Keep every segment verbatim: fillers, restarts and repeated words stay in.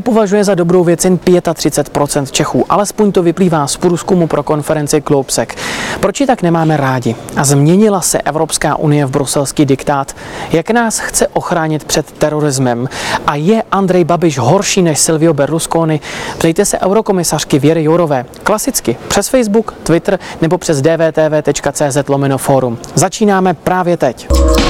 považuje za dobrou věc jen třicet pět procent Čechů. Alespoň to vyplývá z průzkumu pro konferenci Globsec. Proč ji tak nemáme rádi? A změnila se Evropská unie v bruselský diktát? Jak nás chce ochránit před terorismem? A je Andrej Babiš horší než Silvio Berlusconi? Ptejte se eurokomisařky Věry Jourové. Klasicky přes Facebook, Twitter nebo přes d v t v tečka c z lomeno forum. Začínáme právě teď.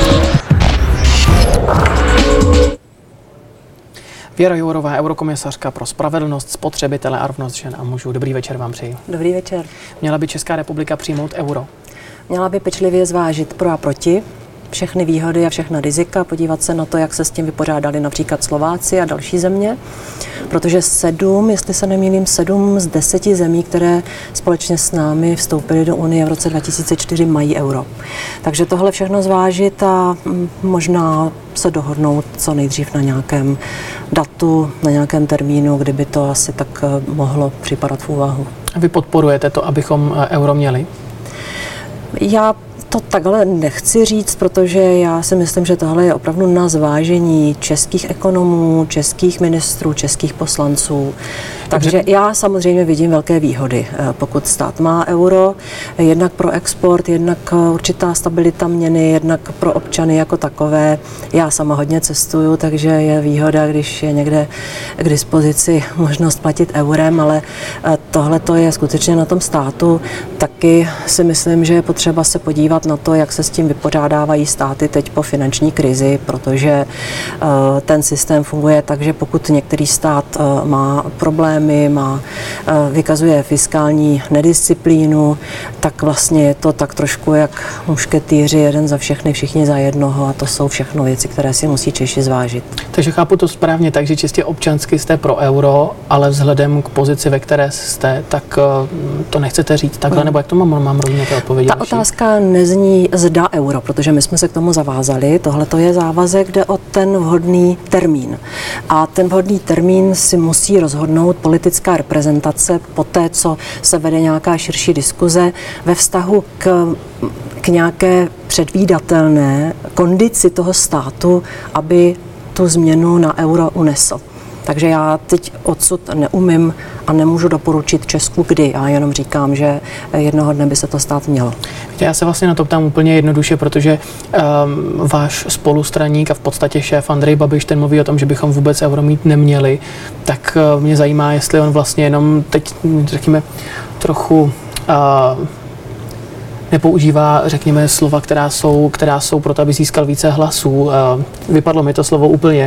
Věra Jourová, eurokomisařka pro spravedlnost, spotřebitele a rovnost žen a mužů. Dobrý večer vám přeji. Dobrý večer. Měla by Česká republika přijmout euro? Měla by pečlivě zvážit pro a proti, všechny výhody a všechna rizika, podívat se na to, jak se s tím vypořádali například Slováci a další země, protože sedm, jestli se nemýlím, sedm z deseti zemí, které společně s námi vstoupily do Unie v roce dva tisíce čtyři, mají euro. Takže tohle všechno zvážit a možná se dohodnout co nejdřív na nějakém datu, na nějakém termínu, kdyby to asi tak mohlo připadat v úvahu. Vy podporujete to, abychom euro měli? Já to takhle nechci říct, protože já si myslím, že tohle je opravdu na zvážení českých ekonomů, českých ministrů, českých poslanců. Takže já samozřejmě vidím velké výhody, pokud stát má euro, jednak pro export, jednak určitá stabilita měny, jednak pro občany jako takové. Já sama hodně cestuju, takže je výhoda, když je někde k dispozici možnost platit eurem, ale tohle to je skutečně na tom státu. Taky si myslím, že je potřeba se podívat na to, jak se s tím vypořádávají státy teď po finanční krizi, protože ten systém funguje tak, že pokud některý stát má problémy, má, vykazuje fiskální nedisciplínu, tak vlastně je to tak trošku jak mušketýři, jeden za všechny, všichni za jednoho, a to jsou všechno věci, které si musí Češi zvážit. Takže chápu to správně tak, že čistě občansky jste pro euro, ale vzhledem k pozici, ve které jste, tak to nechcete říct takhle, hmm. nebo jak to mám, mám rozumět odpovědět? Ta otázka nezní zda euro, protože my jsme se k tomu zavázali. Tohle to je závazek, jde o ten vhodný termín. A ten vhodný termín si musí rozhodnout politická reprezentace po té, co se vede nějaká širší diskuze ve vztahu k, k nějaké předvídatelné kondici toho státu, aby tu změnu na euro unesl. Takže já teď odsud neumím a nemůžu doporučit Česku kdy. Já jenom říkám, že jednoho dne by se to stát mělo. Já se vlastně na to ptám úplně jednoduše, protože um, váš spolustraník a v podstatě šéf Andrej Babiš, ten mluví o tom, že bychom vůbec euro mít neměli. Tak uh, mě zajímá, jestli on vlastně jenom teď, řekněme, trochu uh, nepoužívá, řekněme, slova, která jsou, která jsou proto, aby získal více hlasů. Vypadlo mi to slovo úplně.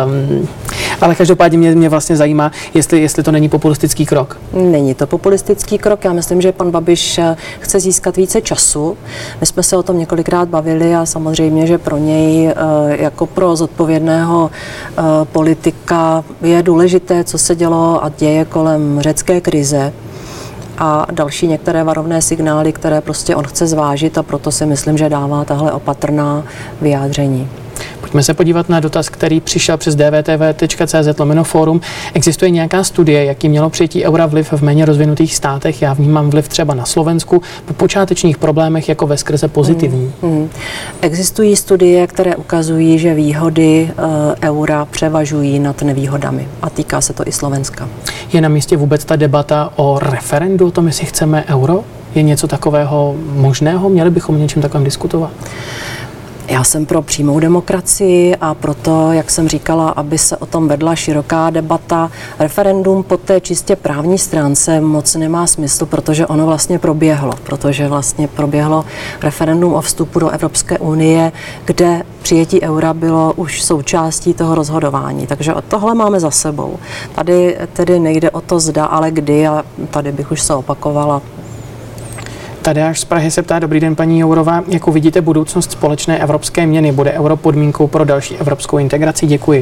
Ale každopádně mě, mě vlastně zajímá, jestli, jestli to není populistický krok. Není to populistický krok. Já myslím, že pan Babiš chce získat více času. My jsme se o tom několikrát bavili a samozřejmě, že pro něj jako pro zodpovědného politika je důležité, co se dělo a děje kolem řecké krize a další některé varovné signály, které prostě on chce zvážit, a proto si myslím, že dává tahle opatrná vyjádření. Pojďme se podívat na dotaz, který přišel přes d v t v tečka c z lomeno forum. Existuje nějaká studie, jaký mělo přijetí eura vliv v méně rozvinutých státech? Já vnímám vliv třeba na Slovensku po počátečních problémech jako veskrze pozitivní. Hmm, hmm. Existují studie, které ukazují, že výhody e, eura převažují nad nevýhodami, a týká se to i Slovenska. Je na místě vůbec ta debata o referendu o tom, jestli chceme euro? Je něco takového možného? Měli bychom o něčem takovém diskutovat? Já jsem pro přímou demokracii a proto, jak jsem říkala, aby se o tom vedla široká debata. Referendum po té čistě právní stránce moc nemá smysl, protože ono vlastně proběhlo. Protože vlastně proběhlo referendum o vstupu do Evropské unie, kde přijetí eura bylo už součástí toho rozhodování. Takže tohle máme za sebou. Tady tedy nejde o to zda, ale kdy, a tady bych už se opakovala. Tadeáš z Prahy se ptá: dobrý den, paní Jourová, jakou vidíte budoucnost společné evropské měny? Bude euro podmínkou pro další evropskou integraci? Děkuji.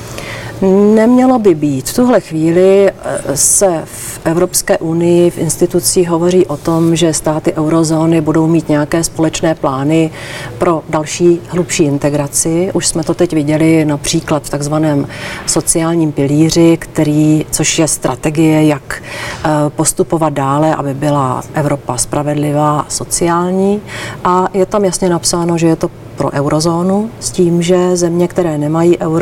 Nemělo by být. V tuhle chvíli se v Evropské unii, v institucích hovoří o tom, že státy eurozóny budou mít nějaké společné plány pro další hlubší integraci. Už jsme to teď viděli například v takzvaném sociálním pilíři, který, což je strategie, jak postupovat dále, aby byla Evropa spravedlivá a sociální. A je tam jasně napsáno, že je to pro eurozónu, s tím, že země, které nemají euro,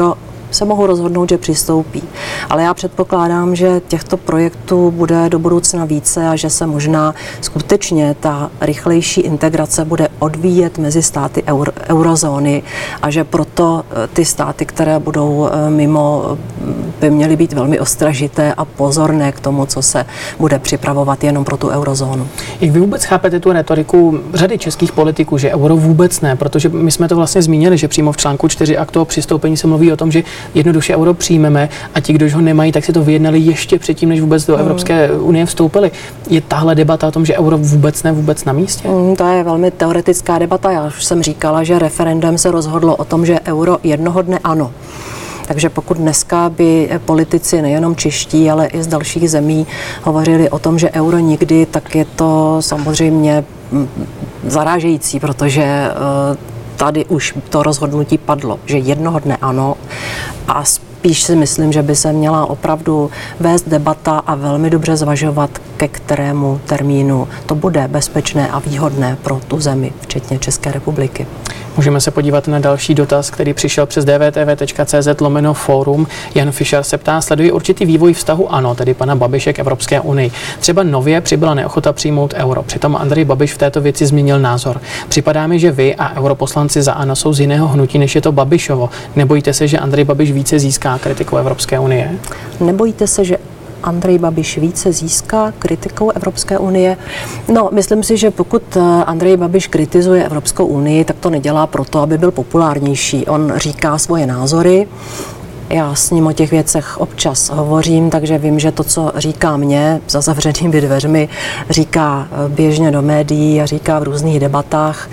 se mohou rozhodnout, že přistoupí. Ale já předpokládám, že těchto projektů bude do budoucna více a že se možná skutečně ta rychlejší integrace bude odvíjet mezi státy euro, eurozóny a že proto ty státy, které budou mimo, by měly být velmi ostražité a pozorné k tomu, co se bude připravovat jenom pro tu eurozónu. Jak vy vůbec chápete tu retoriku řady českých politiků, že euro vůbec ne, protože my jsme to vlastně zmínili, že přímo v článku čtyři aktu o přistoupení se mluví o tom, že jednoduše euro přijmeme a ti, kdož ho nemají, tak si to vyjednali ještě předtím, než vůbec do hmm. Evropské unie vstoupili. Je tahle debata o tom, že euro vůbec ne, vůbec na místě? Hmm, to je velmi teoretická debata. Já už jsem říkala, že referendem se rozhodlo o tom, že euro jednoho dne ano. Takže pokud dneska by politici nejenom čeští, ale i z dalších zemí hovořili o tom, že euro nikdy, tak je to samozřejmě zarážející, protože tady už to rozhodnutí padlo, že jednoho dne ano a spíš si myslím, že by se měla opravdu vést debata a velmi dobře zvažovat, ke kterému termínu to bude bezpečné a výhodné pro tu zemi, včetně České republiky. Můžeme se podívat na další dotaz, který přišel přes dvtv.cz lomeno forum. Jan Fischer se ptá, sledují určitý vývoj vztahu ANO, tedy pana Babiše k Evropské unii. Třeba nově přibyla neochota přijmout euro. Přitom Andrej Babiš v této věci změnil názor. Připadá mi, že vy a europoslanci za ANO jsou z jiného hnutí, než je to Babišovo. Nebojíte se, že Andrej Babiš více získá kritiku Evropské unie? Nebojíte se, že Andrej Babiš více získá kritikou Evropské unie? No, myslím si, že pokud Andrej Babiš kritizuje Evropskou unii, tak to nedělá proto, aby byl populárnější. On říká svoje názory. Já s ním o těch věcech občas hovořím, takže vím, že to, co říká mě za zavřenými dveřmi, říká běžně do médií a říká v různých debatách.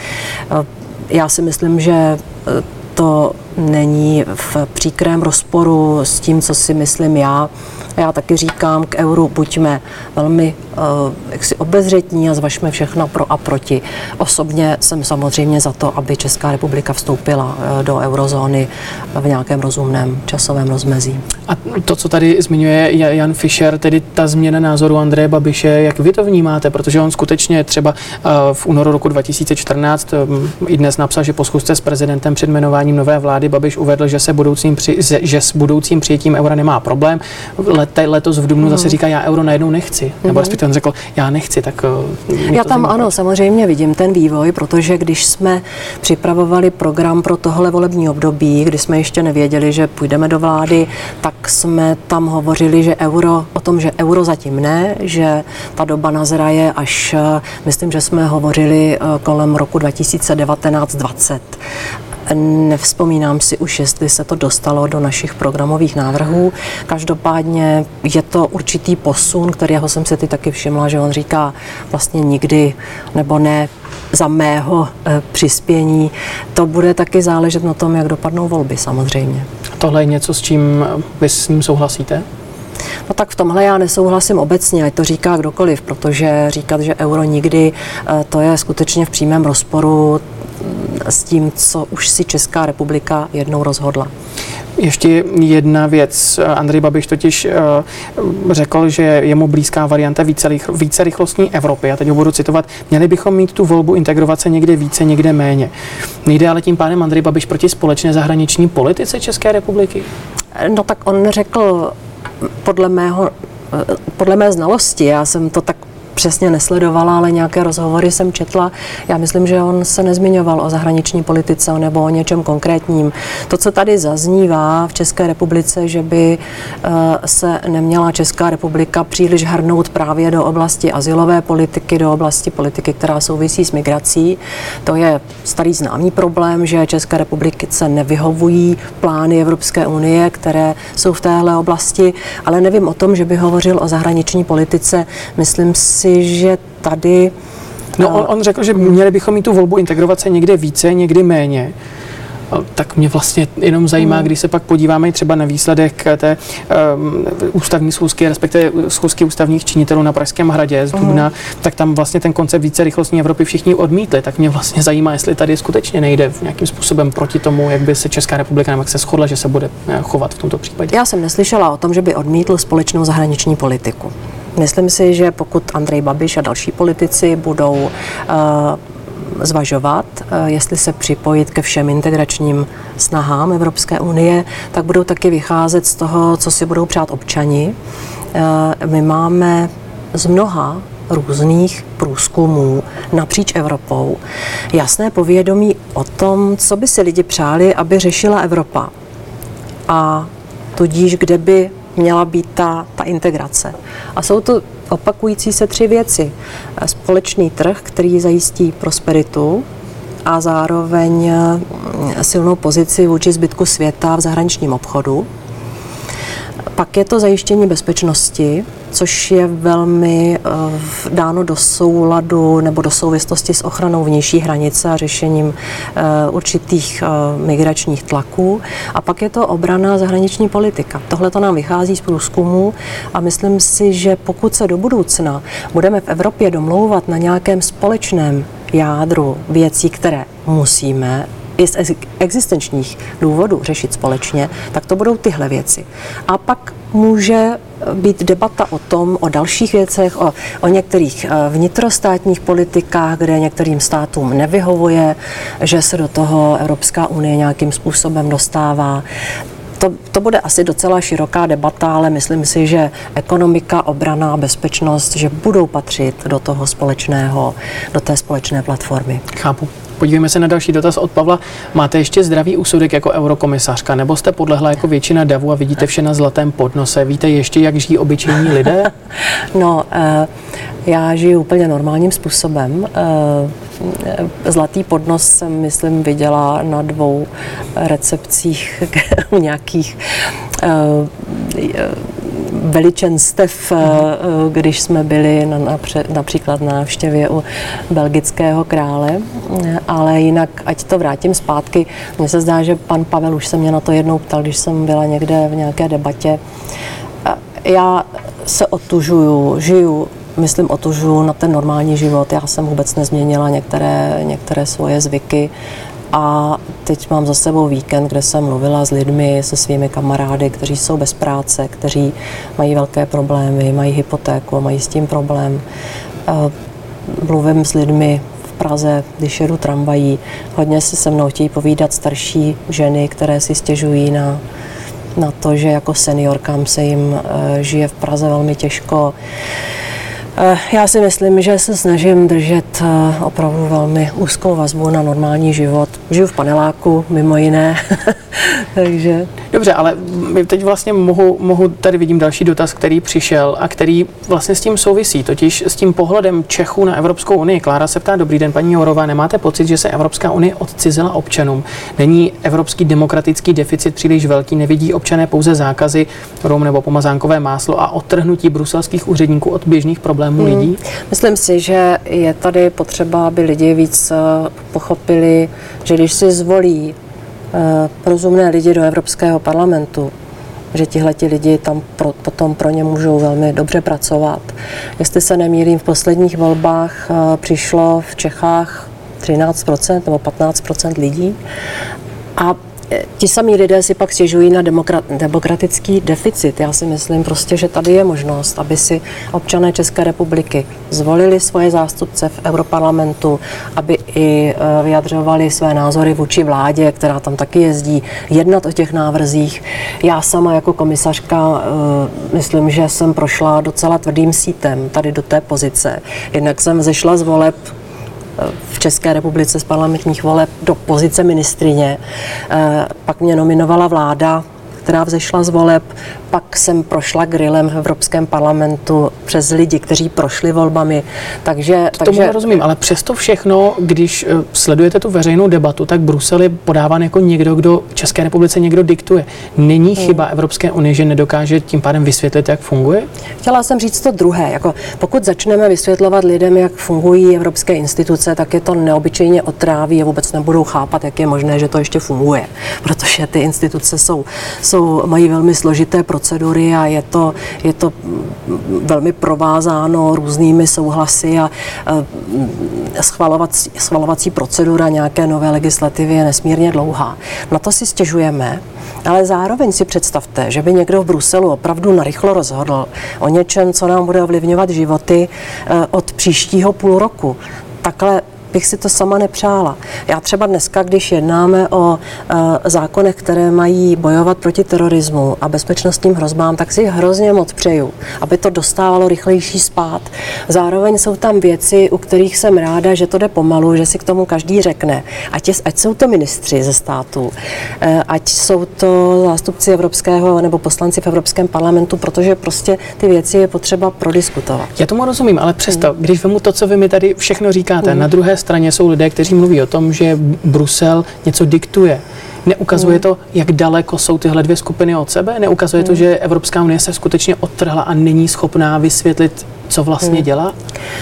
Já si myslím, že to není v příkrém rozporu s tím, co si myslím já. Já taky říkám, k euru buďme velmi uh, jaksi obezřetní a zvažme všechno pro a proti. Osobně jsem samozřejmě za to, aby Česká republika vstoupila uh, do eurozóny v nějakém rozumném časovém rozmezí. A to, co tady zmiňuje Jan Fischer, tedy ta změna názoru Andreje Babiše, jak vy to vnímáte? Protože on skutečně třeba uh, v únoru roku dva tisíce čtrnáct um, i dnes napsal, že po schůzce s prezidentem před jmenováním nové vlády Babiš uvedl, že se budoucím při, že s budoucím přijetím eura nemá problém. Let, letos v dubnu mm. zase říká, já euro najednou nechci. Mm. Nebo respektive on řekl, já nechci, tak já tam ano, samozřejmě vidím ten vývoj, protože když jsme připravovali program pro tohle volební období, kdy jsme ještě nevěděli, že půjdeme do vlády, tak jsme tam hovořili, že euro, o tom, že euro zatím ne, že ta doba nazraje až, myslím, že jsme hovořili kolem roku dva tisíce devatenáct dvacet. Nevzpomínám si už, jestli se to dostalo do našich programových návrhů. Každopádně je to určitý posun, kterého jsem si ty taky všimla, že on říká vlastně nikdy nebo ne za mého e, přispění. To bude taky záležet na tom, jak dopadnou volby samozřejmě. Tohle je něco, s čím vy s ním souhlasíte? No tak v tomhle já nesouhlasím obecně, ať to říká kdokoliv, protože říkat, že euro nikdy, e, to je skutečně v přímém rozporu s tím, co už si Česká republika jednou rozhodla. Ještě jedna věc. Andrej Babiš totiž uh, řekl, že je mu blízká varianta více, více rychlostní Evropy. Já teď ho budu citovat. Měli bychom mít tu volbu integrovat se někde více, někde méně. Nejde ale tím pádem Andrej Babiš proti společné zahraniční politice České republiky? No tak on řekl podle mého, podle mé znalosti, já jsem to tak přesně nesledovala, ale nějaké rozhovory jsem četla. Já myslím, že on se nezmiňoval o zahraniční politice nebo o něčem konkrétním. To, co tady zaznívá v České republice, že by se neměla Česká republika příliš hrnout právě do oblasti azylové politiky, do oblasti politiky, která souvisí s migrací. To je starý známý problém, že České republice nevyhovují plány Evropské unie, které jsou v téhle oblasti, ale nevím o tom, že by hovořil o zahraniční politice. Myslím si, že tady... No on, on řekl, že měli bychom mít tu volbu integrovat se někde více, někdy méně. Tak mě vlastně jenom zajímá, když se pak podíváme třeba na výsledek té um, ústavní schůzky, respektive schůzky ústavních činitelů na Pražském hradě z dubna, uh-huh. tak tam vlastně ten koncept více rychlostní Evropy všichni odmítli. Tak mě vlastně zajímá, jestli tady skutečně nejde v nějakým způsobem proti tomu, jak by se Česká republika nebo jak se shodla, že se bude chovat v tomto případě. Já jsem neslyšela o tom, že by odmítl společnou zahraniční politiku. Myslím si, že pokud Andrej Babiš a další politici budou uh, zvažovat, jestli se připojit ke všem integračním snahám Evropské unie, tak budou taky vycházet z toho, co si budou přát občani. My máme z mnoha různých průzkumů napříč Evropou jasné povědomí o tom, co by si lidi přáli, aby řešila Evropa. A tudíž, kde by měla být ta, ta integrace. A jsou to opakující se tři věci. Společný trh, který zajistí prosperitu a zároveň silnou pozici vůči zbytku světa v zahraničním obchodu. Pak je to zajištění bezpečnosti, což je velmi uh, dáno do souladu nebo do souvislosti s ochranou vnější hranice a řešením uh, určitých uh, migračních tlaků. A pak je to obrana zahraniční politika. Tohle to nám vychází z průzkumu a myslím si, že pokud se do budoucna budeme v Evropě domlouvat na nějakém společném jádru věcí, které musíme i z existenčních důvodů řešit společně, tak to budou tyhle věci. A pak může být debata o tom, o dalších věcech, o, o některých vnitrostátních politikách, kde některým státům nevyhovuje, že se do toho Evropská unie nějakým způsobem dostává. To, to bude asi docela široká debata, ale myslím si, že ekonomika, obrana a bezpečnost, že budou patřit do toho společného, do té společné platformy. Chápu. Podívejme se na další dotaz od Pavla. Máte ještě zdravý úsudek jako eurokomisařka, nebo jste podlehla jako většina davu a vidíte vše na zlatém podnose? Víte ještě, jak žijí obyčejní lidé? No, já žiju úplně normálním způsobem. Zlatý podnos jsem, myslím, viděla na dvou recepcích nějakých veličenstev, když jsme byli na, napřed, například na návštěvě u belgického krále, ale jinak, ať to vrátím zpátky, mně se zdá, že pan Pavel už se mě na to jednou ptal, když jsem byla někde v nějaké debatě. Já se otužuju, žiju, myslím, otužuju na ten normální život. Já jsem vůbec nezměnila některé, některé svoje zvyky. A teď mám za sebou víkend, kde jsem mluvila s lidmi, se svými kamarády, kteří jsou bez práce, kteří mají velké problémy, mají hypotéku, mají s tím problém. Mluvím s lidmi v Praze, když jedu tramvají. Hodně se se mnou chtějí povídat starší ženy, které si stěžují na, na to, že jako seniorkám se jim žije v Praze velmi těžko. Já si myslím, že se snažím držet opravdu velmi úzkou vazbu na normální život. Žiju v paneláku, mimo jiné, takže... Dobře, ale teď vlastně mohu, mohu, tady vidím další dotaz, který přišel a který vlastně s tím souvisí, totiž s tím pohledem Čechů na Evropskou unii. Klára se ptá, dobrý den, paní Jourová, nemáte pocit, že se Evropská unie odcizila občanům? Není evropský demokratický deficit příliš velký, nevidí občané pouze zákazy, rum nebo pomazánkové máslo a odtrhnutí bruselských úředníků od běžných problémů hmm. lidí? Myslím si, že je tady potřeba, aby lidi víc pochopili, že když si zvolí rozumné lidi do Evropského parlamentu, že tihleti lidi tam pro, potom pro ně můžou velmi dobře pracovat. Jestli se nemýlím, v posledních volbách přišlo v Čechách třináct procent nebo patnáct procent lidí a ti samí lidé si pak stěžují na demokrat, demokratický deficit. Já si myslím prostě, že tady je možnost, aby si občané České republiky zvolili svoje zástupce v Europarlamentu, aby i vyjadřovali své názory vůči vládě, která tam taky jezdí, jednat o těch návrzích. Já sama jako komisařka myslím, že jsem prošla docela tvrdým sítem tady do té pozice. Jednak jsem zešla z voleb v České republice z parlamentních voleb do pozice ministryně. Pak mě nominovala vláda, která vzešla z voleb. Pak jsem prošla grillem v Evropském parlamentu přes lidi, kteří prošli volbami. Takže, to takže... Tomu rozumím, ale přesto všechno, když sledujete tu veřejnou debatu, tak Brusel je podáván jako někdo, kdo České republice někdo diktuje. Není chyba Evropské unie, že nedokáže tím pádem vysvětlit, jak funguje? Chtěla jsem říct to druhé. Jako pokud začneme vysvětlovat lidem, jak fungují evropské instituce, tak je to neobyčejně otráví a vůbec nebudou chápat, jak je možné, že to ještě funguje. Protože ty instituce jsou, jsou, mají velmi složité procedury a je to, je to velmi provázáno různými souhlasy a schvalovací, schvalovací procedura nějaké nové legislativy je nesmírně dlouhá. Na to si stěžujeme, ale zároveň si představte, že by někdo v Bruselu opravdu narychlo rozhodl o něčem, co nám bude ovlivňovat životy od příštího půl roku. Takhle bych si to sama nepřála. Já třeba dneska, když jednáme o uh, zákonech, které mají bojovat proti terorismu a bezpečnostním hrozbám, tak si hrozně moc přeju, aby to dostávalo rychlejší spád. Zároveň jsou tam věci, u kterých jsem ráda, že to jde pomalu, že si k tomu každý řekne. Ať, je, ať jsou to ministři ze států, uh, ať jsou to zástupci evropského nebo poslanci v Evropském parlamentu, protože prostě ty věci je potřeba prodiskutovat. Já tomu rozumím, ale přesto, mm. když vemu to, co vy mi tady všechno říkáte, mm. na druhé straně jsou lidé, kteří mluví o tom, že Brusel něco diktuje. Neukazuje mm. to, jak daleko jsou tyhle dvě skupiny od sebe? Neukazuje mm. to, že Evropská unie se skutečně odtrhla a není schopná vysvětlit, co vlastně mm. dělá?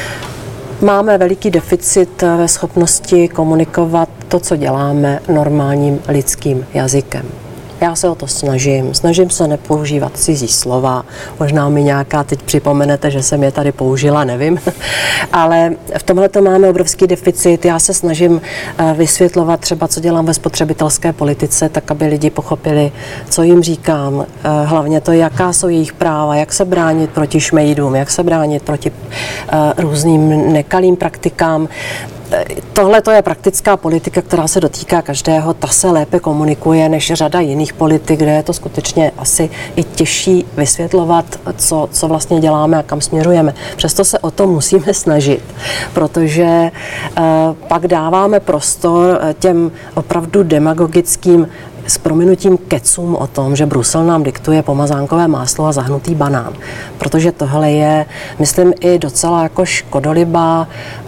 Máme veliký deficit ve schopnosti komunikovat to, co děláme, normálním lidským jazykem. Já se o to snažím. Snažím se nepoužívat cizí slova. Možná mi nějaká teď připomenete, že jsem je tady použila, nevím. Ale v tomhle to máme obrovský deficit. Já se snažím vysvětlovat třeba, co dělám ve spotřebitelské politice, tak aby lidi pochopili, co jim říkám. Hlavně to, jaká jsou jejich práva, jak se bránit proti šmejdům, jak se bránit proti různým nekalým praktikám. Tohle to je praktická politika, která se dotýká každého, ta se lépe komunikuje než řada jiných politik, kde je to skutečně asi i těžší vysvětlovat, co, co vlastně děláme a kam směrujeme. Přesto se o to musíme snažit, protože uh, pak dáváme prostor těm opravdu demagogickým s prominutím kecům o tom, že Brusel nám diktuje pomazánkové máslo a zahnutý banán. Protože tohle je, myslím, i docela jako škodolibá,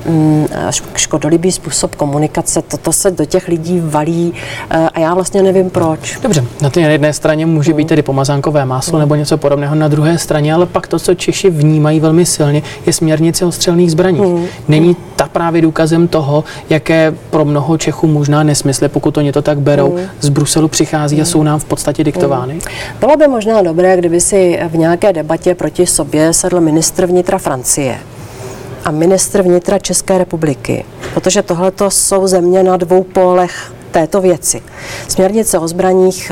škodolibý způsob komunikace. Toto se do těch lidí valí a já vlastně nevím proč. Dobře, na té jedné straně může být tedy pomazánkové máslo nebo něco podobného, na druhé straně, ale pak to, co Češi vnímají velmi silně, je směrnice o střelných zbraních. Hmm. Není ta právě důkazem toho, jaké pro mnoho Čechů možná nesmysly, pokud oni to tak berou, hmm. z Bruselu přichází a jsou nám v podstatě diktovány? Bylo by možná dobré, kdyby si v nějaké debatě proti sobě sedl ministr vnitra Francie a ministr vnitra České republiky, protože tohleto jsou země na dvou pólech této věci. Směrnice o zbraních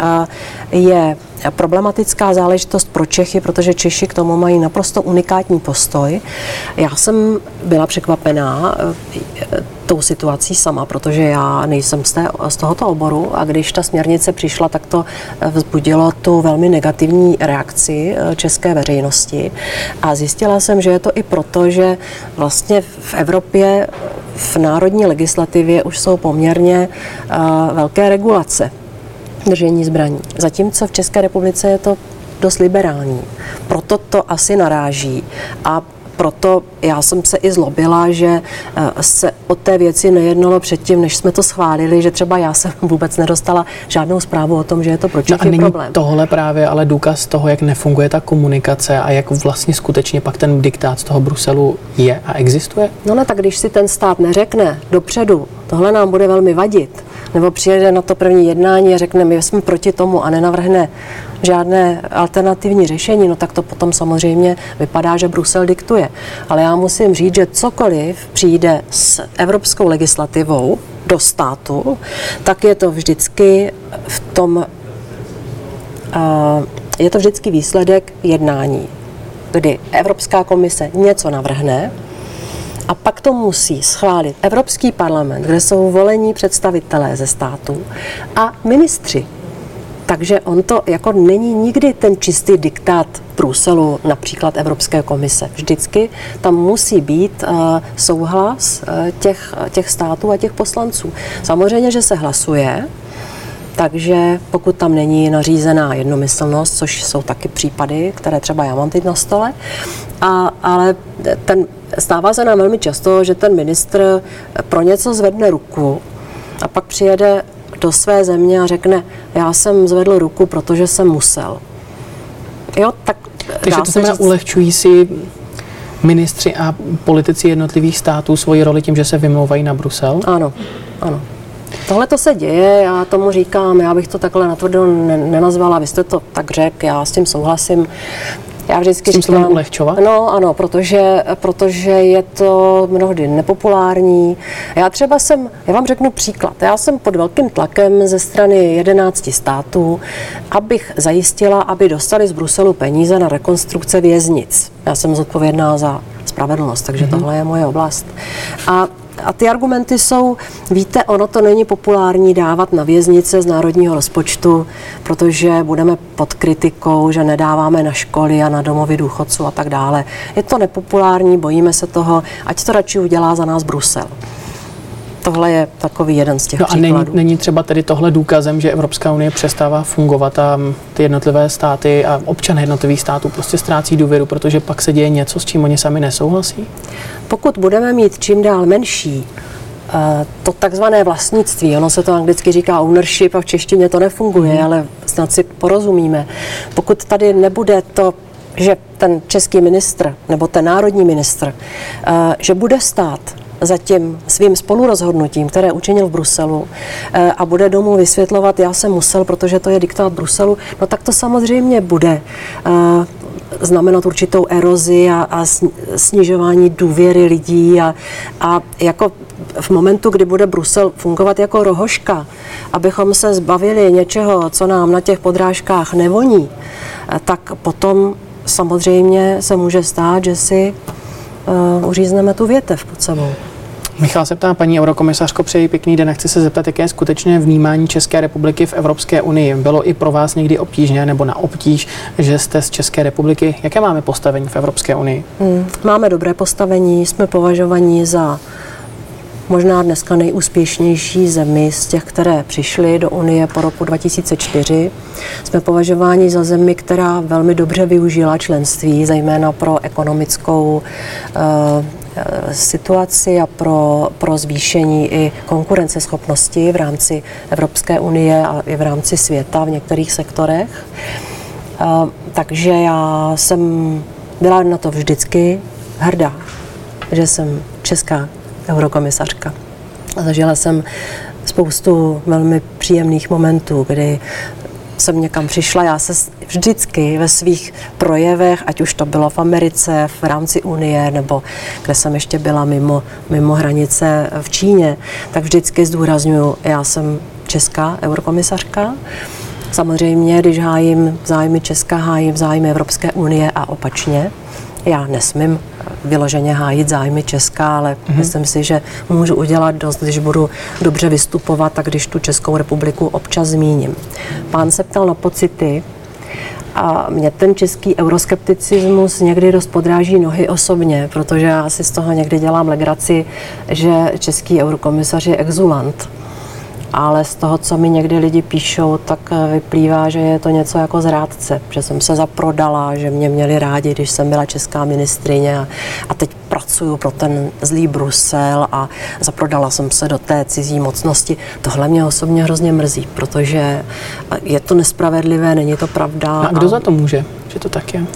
je problematická záležitost pro Čechy, protože Češi k tomu mají naprosto unikátní postoj. Já jsem byla překvapená tou situací sama, protože já nejsem z, té, z tohoto oboru a když ta směrnice přišla, tak to vzbudilo tu velmi negativní reakci české veřejnosti a zjistila jsem, že je to i proto, že vlastně v Evropě v národní legislativě už jsou poměrně uh, velké regulace držení zbraní. Zatímco v České republice je to dost liberální. Proto to asi naráží a proto já jsem se i zlobila, že se o té věci nejednalo předtím, než jsme to schválili, že třeba já jsem vůbec nedostala žádnou zprávu o tom, že je to pro Čechy no a není problém. Tohle právě ale důkaz toho, jak nefunguje ta komunikace a jak vlastně skutečně pak ten diktát z toho Bruselu je a existuje? No ne, tak když si ten stát neřekne dopředu, tohle nám bude velmi vadit, nebo přijede na to první jednání a řekne, my jsme proti tomu a nenavrhne žádné alternativní řešení, no tak to potom samozřejmě vypadá, že Brusel diktuje. Ale já musím říct, že cokoliv přijde s evropskou legislativou do státu, tak je to vždycky v tom, uh, je to vždycky výsledek jednání, kdy Evropská komise něco navrhne, a pak to musí schválit Evropský parlament, kde jsou volení představitelé ze států a ministři. Takže on to jako není nikdy ten čistý diktát Bruselu, například Evropské komise. Vždycky tam musí být uh, souhlas uh, těch, těch států a těch poslanců. Samozřejmě, že se hlasuje, takže pokud tam není nařízená jednomyslnost, což jsou taky případy, které třeba já mám teď na stole, a, ale ten, stává se nám velmi často, že ten ministr pro něco zvedne ruku a pak přijede do své země a řekne, já jsem zvedl ruku, protože jsem musel. Jo, tak Takže to znamená, ulehčují si ministři a politici jednotlivých států svoji roli tím, že se vymlouvají na Brusel? Ano, ano. Tohle to se děje, já tomu říkám, já bych to takhle natvrdo nenazvala, vy jste to tak řekl, já s tím souhlasím. Já vždycky s tím říkám, ulehčovat? No ano, protože, protože je to mnohdy nepopulární. Já třeba jsem, já vám řeknu příklad, já jsem pod velkým tlakem ze strany jedenácti států, abych zajistila, aby dostali z Bruselu peníze na rekonstrukce věznic. Já jsem zodpovědná za spravedlnost, takže mm-hmm. tohle je moje oblast. A a ty argumenty jsou, víte, ono to není populární dávat na věznice z národního rozpočtu, protože budeme pod kritikou, že nedáváme na školy a na domovy důchodců a tak dále. Je to nepopulární, bojíme se toho, ať to radši udělá za nás Brusel. Tohle je takový jeden z těch no příkladů. A není, není třeba tedy tohle důkazem, že Evropská unie přestává fungovat a ty jednotlivé státy a občané jednotlivých států prostě ztrácí důvěru, protože pak se děje něco, s čím oni sami nesouhlasí? Pokud budeme mít čím dál menší to takzvané vlastnictví, ono se to anglicky říká ownership a v češtině to nefunguje, hmm. ale snad si porozumíme. Pokud tady nebude to, že ten český ministr nebo ten národní ministr, že bude stát za tím svým spolurozhodnutím, které učinil v Bruselu a bude domů vysvětlovat, já jsem musel, protože to je diktát Bruselu, no tak to samozřejmě bude znamenat určitou erozi a, a snižování důvěry lidí a, a jako v momentu, kdy bude Brusel fungovat jako rohoška, abychom se zbavili něčeho, co nám na těch podrážkách nevoní, tak potom samozřejmě se může stát, že si uh, uřízneme tu větev pod sebou. Michal se ptá, paní eurokomisařko, přeji pěkný den a chci se zeptat, jaké je skutečné vnímání České republiky v Evropské unii. Bylo i pro vás někdy obtížné nebo na obtíž, že jste z České republiky? Jaké máme postavení v Evropské unii? Hmm, máme dobré postavení, jsme považovaní za možná dneska nejúspěšnější zemi z těch, které přišly do Unie po roku dva tisíce čtyři. Jsme považováni za zemi, která velmi dobře využila členství, zejména pro ekonomickou uh, situaci a pro, pro zvýšení i konkurenceschopnosti v rámci Evropské unie a i v rámci světa v některých sektorech. Uh, takže já jsem byla na to vždycky hrdá, že jsem česká eurokomisařka. Zažila jsem spoustu velmi příjemných momentů, kdy jsem někam přišla, já se vždycky ve svých projevech, ať už to bylo v Americe, v rámci Unie, nebo kde jsem ještě byla mimo, mimo hranice v Číně, tak vždycky zdůrazňuji, já jsem česká eurokomisařka. Samozřejmě, když hájím zájmy Česka, hájím zájmy Evropské unie a opačně. Já nesmím vyloženě hájit zájmy Česka, ale mm-hmm. myslím si, že můžu udělat dost, když budu dobře vystupovat a když tu Českou republiku občas zmíním. Pán se ptal na pocity a mě ten český euroskepticismus někdy dost podráží nohy osobně, protože já si z toho někdy dělám legraci, že český eurokomisař je exulant. Ale z toho, co mi někdy lidi píšou, tak vyplývá, že je to něco jako zrádce, že jsem se zaprodala, že mě měli rádi, když jsem byla česká ministryně a, a teď pracuju pro ten zlý Brusel a zaprodala jsem se do té cizí mocnosti. Tohle mě osobně hrozně mrzí, protože je to nespravedlivé, není to pravda. A kdo a... za to může, že to tak je?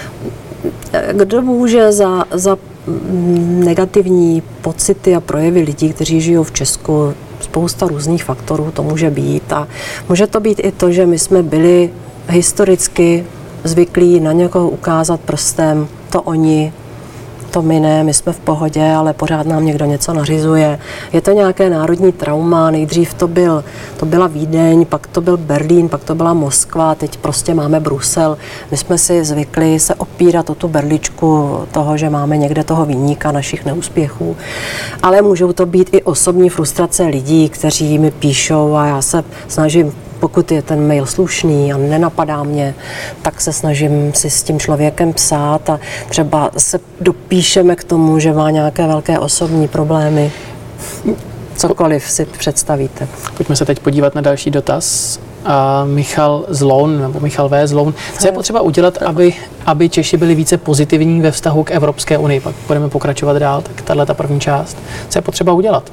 Kdo může za, za negativní pocity a projevy lidí, kteří žijou v Česku? Spousta různých faktorů to může být a může to být i to, že my jsme byli historicky zvyklí na někoho ukázat prstem, to oni, to my ne, my jsme v pohodě, ale pořád nám někdo něco nařizuje. Je to nějaké národní trauma, nejdřív to, byl, to byla Vídeň, pak to byl Berlín, pak to byla Moskva, teď prostě máme Brusel. My jsme si zvykli se opírat o tu berličku toho, že máme někde toho viníka našich neúspěchů. Ale můžou to být i osobní frustrace lidí, kteří mi píšou a já se snažím, pokud je ten mail slušný a nenapadá mě, tak se snažím si s tím člověkem psát a třeba se dopíšeme k tomu, že má nějaké velké osobní problémy. Cokoliv si představíte. Pojďme se teď podívat na další dotaz. A Michal Zloun, nebo Michal V. Zloun. Co je potřeba udělat, aby, aby Češi byli více pozitivní ve vztahu k Evropské unii? Pak budeme pokračovat dál, tak tahle ta první část. Co je potřeba udělat?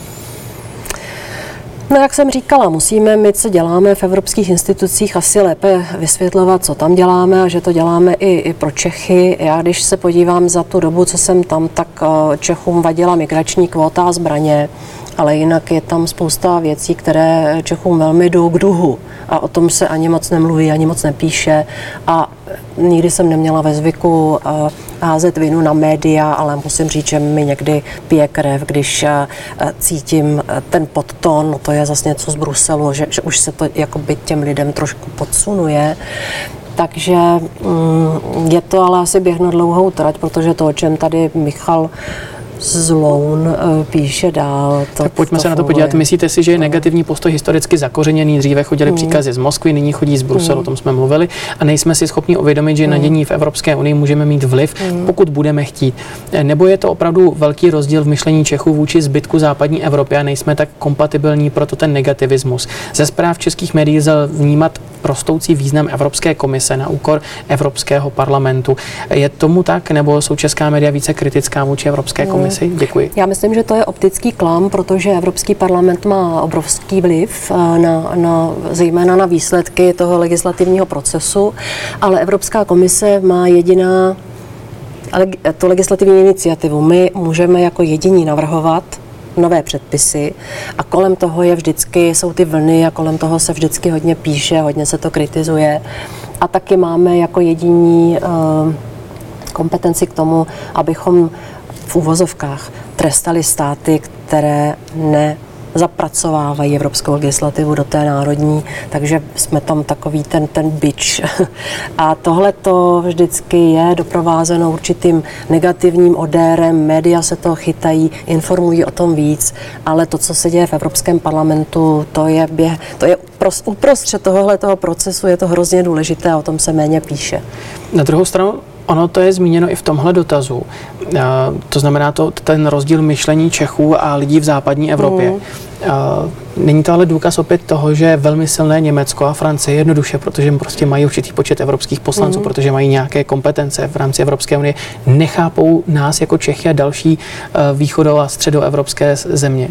No, jak jsem říkala, musíme my, co děláme v evropských institucích, asi lépe vysvětlovat, co tam děláme a že to děláme i, i pro Čechy. Já, když se podívám za tu dobu, co jsem tam, tak Čechům vadila migrační kvóta a zbraně, ale jinak je tam spousta věcí, které Čechům velmi jdou k duhu a o tom se ani moc nemluví, ani moc nepíše a nikdy jsem neměla ve zvyku házet vinu na média, ale musím říct, že mi někdy pije krev, když cítím ten podton, no to je zase něco z Bruselu, že, že už se to jakoby těm lidem trošku podsunuje. Takže mm, je to ale asi běh na dlouhou trať, protože to, o čem tady Michal Zloun píše dál. To, tak pojďme to se na to funguje. podívat. Myslíte si, že je negativní postoj historicky zakořeněný? Dříve chodili mm. příkazy z Moskvy, nyní chodí z Bruselu, mm. o tom jsme mluvili. A nejsme si schopni uvědomit, že mm. na dění v Evropské unii můžeme mít vliv, mm. pokud budeme chtít. Nebo je to opravdu velký rozdíl v myšlení Čechů vůči zbytku západní Evropy a nejsme tak kompatibilní, proto ten negativismus. Ze zpráv českých médií lze vnímat rostoucí význam Evropské komise na úkor Evropského parlamentu. Je tomu tak, nebo jsou česká média více kritická vůči Evropské komisi? Děkuji. Já myslím, že to je optický klam, protože Evropský parlament má obrovský vliv na, na, zejména na výsledky toho legislativního procesu, ale Evropská komise má jediná tu legislativní iniciativu. My můžeme jako jediní navrhovat nové předpisy a kolem toho je vždycky, jsou ty vlny a kolem toho se vždycky hodně píše, hodně se to kritizuje a taky máme jako jediní uh, kompetenci k tomu, abychom v uvozovkách trestali státy, které ne zapracovávají evropskou legislativu do té národní, takže jsme tam takový ten, ten bič. A tohle to vždycky je doprovázeno určitým negativním odérem, média se toho chytají, informují o tom víc, ale to, co se děje v Evropském parlamentu, to je, běh, to je uprostřed tohohle toho procesu, je to hrozně důležité a o tom se méně píše. Na druhou stranu, ono to je zmíněno i v tomhle dotazu. To znamená to, ten rozdíl myšlení Čechů a lidí v západní Evropě. Mm. Není to ale důkaz opět toho, že velmi silné Německo a Francie jednoduše, protože prostě mají určitý počet evropských poslanců, mm. protože mají nějaké kompetence v rámci Evropské unie, nechápou nás jako Čechy a další východo- a středoevropské země?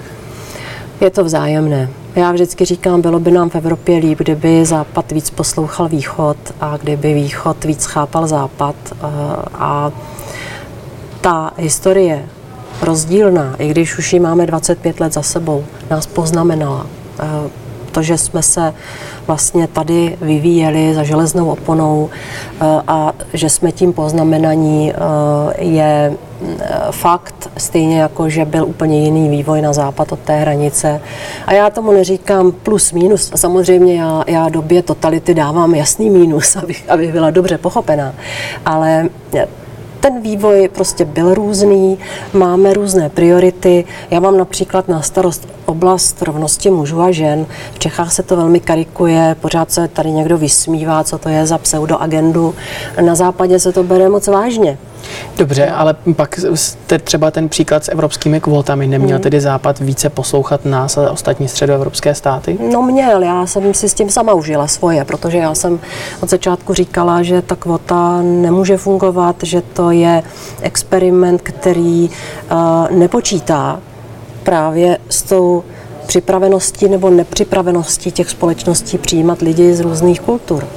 Je to vzájemné. Já vždycky říkám, bylo by nám v Evropě líp, kdyby Západ víc poslouchal Východ a kdyby Východ víc chápal Západ. A ta historie rozdílná, i když už ji máme dvacet pět let za sebou, nás poznamenala. To, že jsme se vlastně tady vyvíjeli za železnou oponou a že jsme tím poznamenaní, je fakt, stejně jako, že byl úplně jiný vývoj na západ od té hranice. A já tomu neříkám plus minus. Samozřejmě já, já době totality dávám jasný mínus, abych, abych byla dobře pochopená. Ale ten vývoj prostě byl různý, máme různé priority. Já mám například na starost oblast rovnosti mužů a žen. V Čechách se to velmi karikuje, pořád se tady někdo vysmívá, co to je za pseudoagendu. Na západě se to bere moc vážně. Dobře, ale pak jste třeba ten příklad s evropskými kvótami. Neměl tedy Západ více poslouchat nás a ostatní středoevropské státy? No měl, já jsem si s tím sama užila svoje, protože já jsem od začátku říkala, že ta kvota nemůže fungovat, že to je experiment, který uh, nepočítá právě s tou připraveností nebo nepřipraveností těch společností přijímat lidi z různých kultur.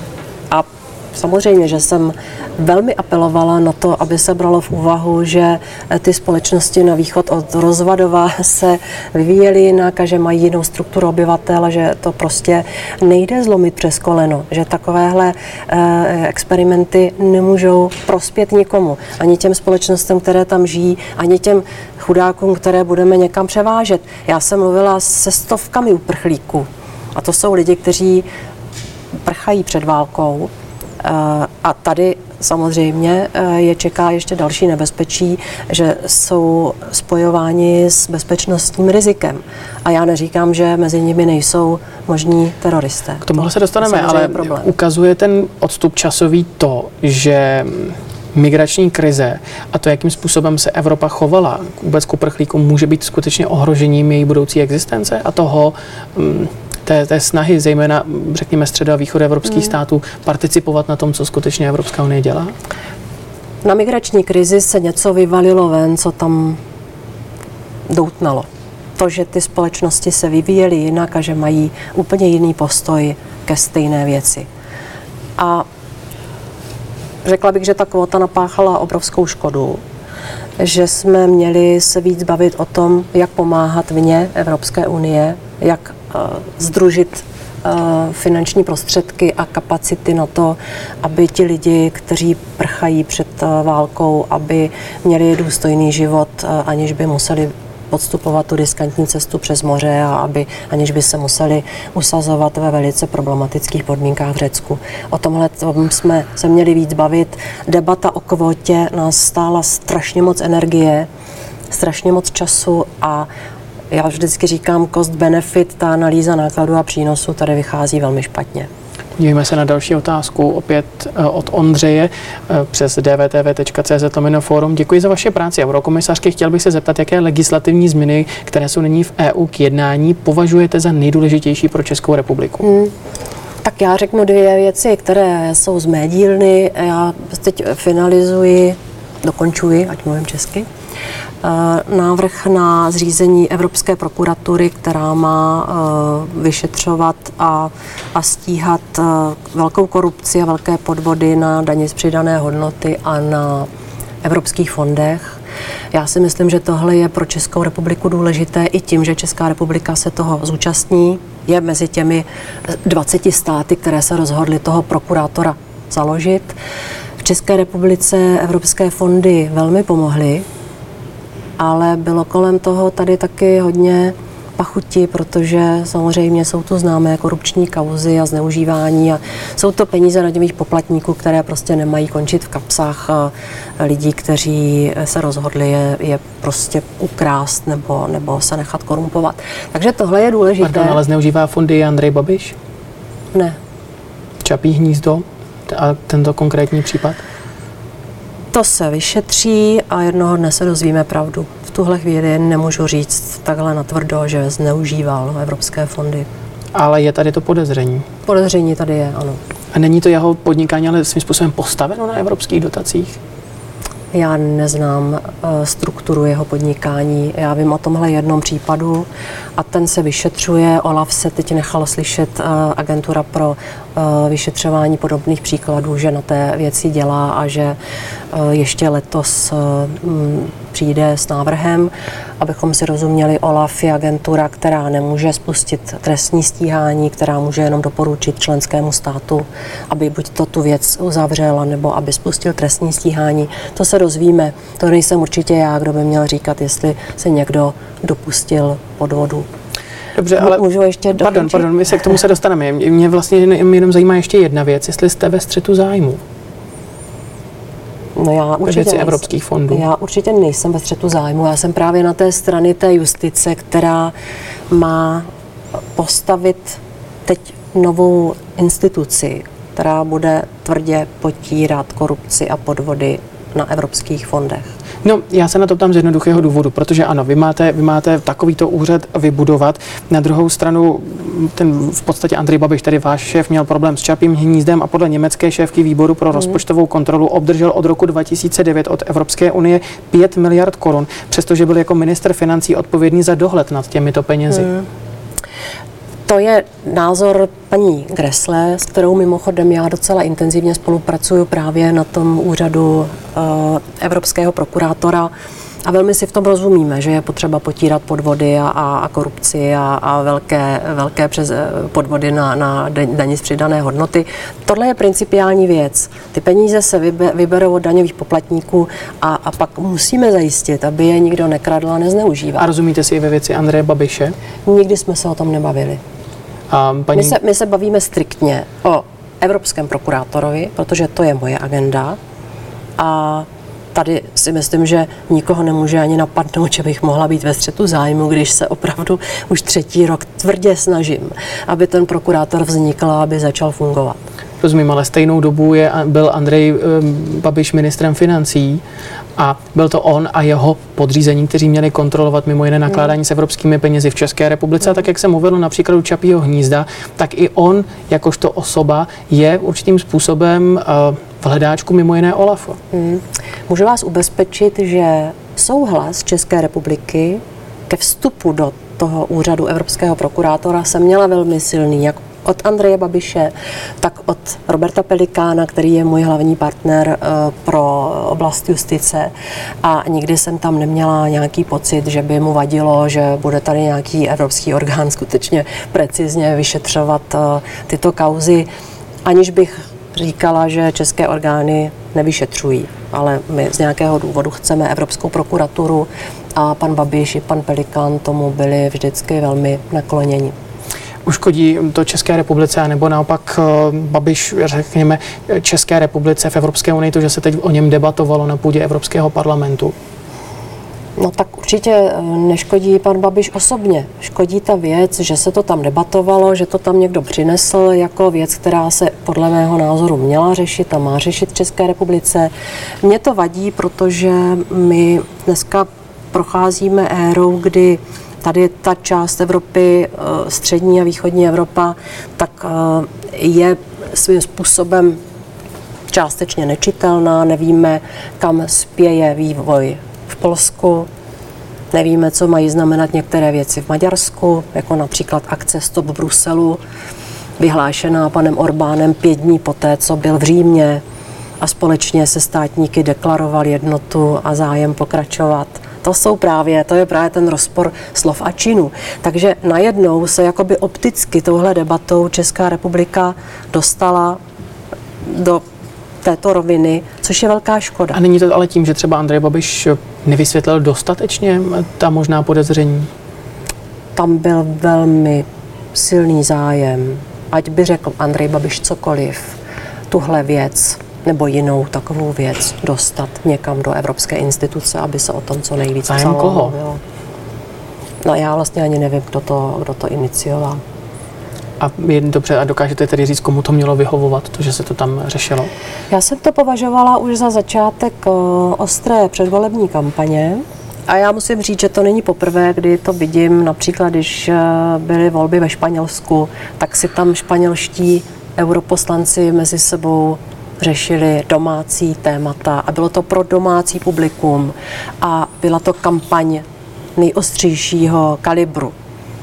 A samozřejmě, že jsem velmi apelovala na to, aby se bralo v úvahu, že ty společnosti na východ od Rozvadova se vyvíjely jinak a že mají jinou strukturu obyvatel a že to prostě nejde zlomit přes koleno, že takovéhle eh, experimenty nemůžou prospět nikomu, ani těm společnostem, které tam žijí, ani těm chudákům, které budeme někam převážet. Já jsem mluvila se stovkami uprchlíků a to jsou lidi, kteří prchají před válkou. A tady samozřejmě je čeká ještě další nebezpečí, že jsou spojováni s bezpečnostním rizikem. A já neříkám, že mezi nimi nejsou možní teroristé. K tomuhle se dostaneme, ale problém. Ukazuje ten odstup časový to, že migrační krize a to, jakým způsobem se Evropa chovala vůbec k uprchlíkům, může být skutečně ohrožením její budoucí existence a toho Té, té snahy, zejména, řekněme, středo- a východoevropských hmm. států, participovat na tom, co skutečně Evropská unie dělá? Na migrační krizi se něco vyvalilo ven, co tam doutnalo. To, že ty společnosti se vyvíjely jinak a že mají úplně jiný postoj ke stejné věci. A řekla bych, že ta kvóta napáchala obrovskou škodu, že jsme měli se víc bavit o tom, jak pomáhat vně Evropské unie, jak sdružit finanční prostředky a kapacity na to, aby ti lidi, kteří prchají před válkou, aby měli důstojný život, aniž by museli podstupovat tu riskantní cestu přes moře a aby, aniž by se museli usazovat ve velice problematických podmínkách v Řecku. O tomhle jsme se měli víc bavit. Debata o kvótě nás stála strašně moc energie, strašně moc času a já vždycky říkám cost benefit, ta analýza nákladu a přínosu tady vychází velmi špatně. Podívejme se na další otázku, opět od Ondřeje přes d v t v tečka c z lomeno forum. Děkuji za vaše práci, eurokomisařky. Chtěl bych se zeptat, jaké legislativní změny, které jsou nyní v E U k jednání, považujete za nejdůležitější pro Českou republiku? Hmm. Tak já řeknu dvě věci, které jsou z mé dílny. Já teď finalizuji, dokončuji, ať mluvím česky, návrh na zřízení Evropské prokuratury, která má vyšetřovat a, a stíhat velkou korupci a velké podvody na dani z přidané hodnoty a na evropských fondech. Já si myslím, že tohle je pro Českou republiku důležité i tím, že Česká republika se toho zúčastní, je mezi těmi dvaceti státy, které se rozhodly toho prokurátora založit. V České republice evropské fondy velmi pomohly, ale bylo kolem toho tady taky hodně pachuti, protože samozřejmě jsou tu známé korupční kauzy a zneužívání a jsou to peníze daňových poplatníků, které prostě nemají končit v kapsách lidí, kteří se rozhodli je, je prostě ukrást nebo, nebo se nechat korumpovat. Takže tohle je důležité. Pardon, ale zneužívá fondy Andrej Babiš? Ne. Čapí hnízdo a tento konkrétní případ? To se vyšetří a jednoho dne se dozvíme pravdu. V tuhle chvíli nemůžu říct takhle natvrdo, že zneužíval evropské fondy. Ale je tady to podezření? Podezření tady je, ano. A není to jeho podnikání ale svým způsobem postaveno na evropských dotacích? Já neznám uh, strukturu jeho podnikání. Já vím o tomhle jednom případu a ten se vyšetřuje. OLAF se teď nechal slyšet uh, agentura pro uh, vyšetřování podobných příkladů, že na té věci dělá a že uh, ještě letos uh, m, přijde s návrhem, abychom si rozuměli, OLAF je agentura, která nemůže spustit trestní stíhání, která může jenom doporučit členskému státu, aby buď to tu věc uzavřela, nebo aby spustil trestní stíhání. To se dozvíme. To nejsem určitě já, kdo by měl říkat, jestli se někdo dopustil podvodu. Dobře, ale můžu ještě dokončit? Pardon, pardon, my se k tomu se dostaneme. Mě vlastně jenom zajímá ještě jedna věc, jestli jste ve střetu zájmu. No já určitě věci nejsem, evropských fondů. Já určitě nejsem ve střetu zájmu. Já jsem právě na té straně té justice, která má postavit teď novou instituci, která bude tvrdě potírat korupci a podvody na evropských fondech. No, já se na to ptám z jednoduchého důvodu, protože ano, vy máte, vy máte takovýto úřad vybudovat. Na druhou stranu, ten v podstatě Andrej Babiš, tedy váš šéf, měl problém s Čapím hnízdem a podle německé šéfky výboru pro rozpočtovou kontrolu obdržel od roku dva tisíce devět od Evropské unie pět miliard korun, přestože byl jako ministr financí odpovědný za dohled nad těmito penězi. Hmm. To je názor paní Gressle, s kterou mimochodem já docela intenzivně spolupracuju právě na tom úřadu uh, evropského prokurátora a velmi si v tom rozumíme, že je potřeba potírat podvody a, a, a korupci a, a velké, velké přes, podvody na, na daně z přidané hodnoty. Tohle je principiální věc. Ty peníze se vybe, vyberou od daňových poplatníků a, a pak musíme zajistit, aby je nikdo nekradl a nezneužíval. A rozumíte si i ve věci Andreje Babiše? Nikdy jsme se o tom nebavili. A paní... my, se, my se bavíme striktně o evropském prokurátorovi, protože to je moje agenda a tady si myslím, že nikoho nemůže ani napadnout, že bych mohla být ve střetu zájmu, když se opravdu už třetí rok tvrdě snažím, aby ten prokurátor vznikl a aby začal fungovat. Rozumím, ale stejnou dobu je, byl Andrej Babiš ministrem financí a byl to on a jeho podřízení, kteří měli kontrolovat mimo jiné nakládání hmm. s evropskými penězi v České republice. Hmm. A tak, jak jsem mluvil například u Čapího hnízda, tak i on, jakožto osoba, je určitým způsobem uh, v hledáčku mimo jiné OLAFu. Hmm. Můžu vás ubezpečit, že souhlas České republiky ke vstupu do toho úřadu evropského prokurátora jsem měla velmi silný, jak od Andreje Babiše, tak od Roberta Pelikána, který je můj hlavní partner uh, pro oblast justice a nikdy jsem tam neměla nějaký pocit, že by mu vadilo, že bude tady nějaký evropský orgán skutečně precizně vyšetřovat uh, tyto kauzy, aniž bych říkala, že české orgány nevyšetřují, ale my z nějakého důvodu chceme Evropskou prokuraturu a pan Babiš i pan Pelikán tomu byli vždycky velmi nakloněni. Uškodí to České republice, nebo naopak Babiš, řekněme, České republice v Evropské unii, to, že se teď o něm debatovalo na půdě Evropského parlamentu? No tak určitě neškodí pan Babiš osobně. Škodí ta věc, že se to tam debatovalo, že to tam někdo přinesl jako věc, která se podle mého názoru měla řešit a má řešit v České republice. Mně to vadí, protože my dneska procházíme érou, kdy tady ta část Evropy, střední a východní Evropa, tak je svým způsobem částečně nečitelná. Nevíme, kam spěje vývoj v Polsku, nevíme, co mají znamenat některé věci v Maďarsku, jako například akce Stop Bruselu, vyhlášená panem Orbánem pět dní poté, co byl v Římě a společně se státníky deklaroval jednotu a zájem pokračovat. To jsou právě, to je právě ten rozpor slov a činů. Takže najednou se jakoby opticky touhle debatou Česká republika dostala do této roviny, což je velká škoda. A není to ale tím, že třeba Andrej Babiš nevysvětlil dostatečně ta možná podezření? Tam byl velmi silný zájem, ať by řekl Andrej Babiš cokoliv, tuhle věc nebo jinou takovou věc dostat někam do evropské instituce, aby se o tom co nejvíc zájem psalo. koho? Jo. No já vlastně ani nevím, kdo to, kdo to inicioval. A je dobře, a dokážete tedy říct, komu to mělo vyhovovat, to, že se to tam řešilo? Já jsem to považovala už za začátek uh, ostré předvolební kampaně. A já musím říct, že to není poprvé, kdy to vidím. Například, když uh, byly volby ve Španělsku, tak si tam španělští europoslanci mezi sebou řešili domácí témata a bylo to pro domácí publikum a byla to kampaň nejostřejšího kalibru.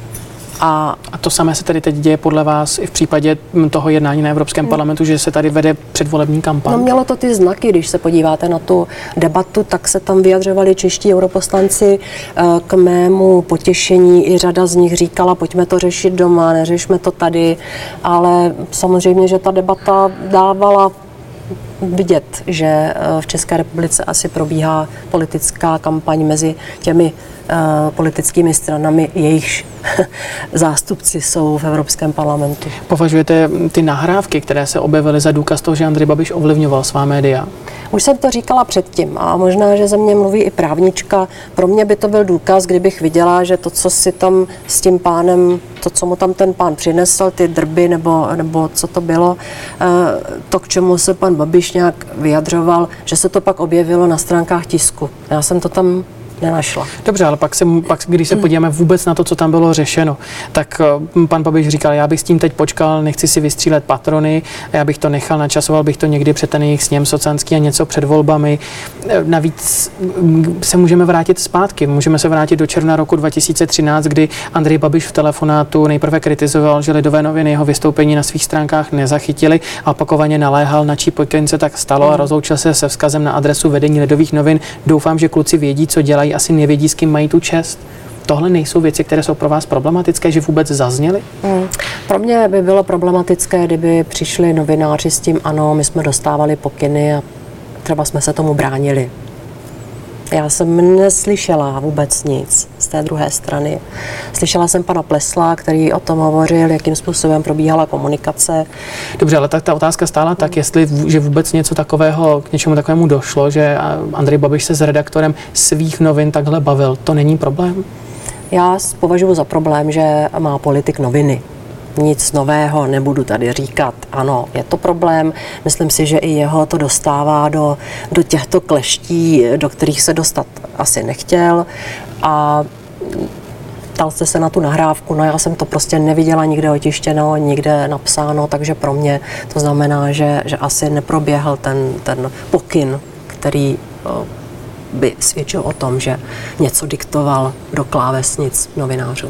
A, a to samé se tady teď děje podle vás i v případě toho jednání na Evropském hmm. parlamentu, že se tady vede předvolební kampaň? No mělo to ty znaky, když se podíváte na tu debatu, tak se tam vyjadřovali čeští europoslanci. K mému potěšení i řada z nich říkala, pojďme to řešit doma, neřešme to tady, ale samozřejmě, že ta debata dávala vidět, že v České republice asi probíhá politická kampaň mezi těmi uh, politickými stranami, jejichž zástupci jsou v Evropském parlamentu. Považujete ty nahrávky, které se objevily, za důkaz toho, že Andrej Babiš ovlivňoval svá média? Už jsem to říkala předtím a možná, že ze mě mluví i právnička. Pro mě by to byl důkaz, kdybych viděla, že to, co si tam s tím pánem, to, co mu tam ten pán přinesl, ty drby nebo, nebo co to bylo, to, k čemu se pan Babiš nějak vyjadřoval, že se to pak objevilo na stránkách tisku. Já jsem to tam nenašla. Dobře, ale pak, se, pak, když se podíváme vůbec na to, co tam bylo řešeno, tak pan Babiš říkal, já bych s tím teď počkal, nechci si vystřílet patrony, já bych to nechal, načasoval bych to někdy před ten jejich sněm socanský a něco před volbami. Navíc se můžeme vrátit zpátky, můžeme se vrátit do června roku dva tisíce třináct, kdy Andrej Babiš v telefonátu nejprve kritizoval, že Lidové noviny jeho vystoupení na svých stránkách nezachytili a opakovaně naléhal, na čí pokyn se tak stalo a rozloučil se se vzkazem na adresu vedení Lidových novin. Doufám, že kluci vědí, co dělají, asi nevědí, s kým mají tu čest. Tohle nejsou věci, které jsou pro vás problematické, že vůbec zazněly? Hmm. Pro mě by bylo problematické, kdyby přišli novináři s tím, ano, my jsme dostávali pokyny a třeba jsme se tomu bránili. Já jsem neslyšela vůbec nic z té druhé strany. Slyšela jsem pana Plesla, který o tom hovořil, jakým způsobem probíhala komunikace. Dobře, ale tak ta otázka stála tak, jestli že vůbec něco takového, k něčemu takovému došlo, že Andrej Babiš se s redaktorem svých novin takhle bavil. To není problém? Já považuji za problém, že má politik noviny. Nic nového nebudu tady říkat. Ano, je to problém. Myslím si, že i jeho to dostává do, do těchto kleští, do kterých se dostat asi nechtěl. A ptal jste se na tu nahrávku, no já jsem to prostě neviděla nikde otištěno, nikde napsáno, takže pro mě to znamená, že, že asi neproběhl ten, ten pokyn, který by svědčil o tom, že něco diktoval do klávesnic novinářům.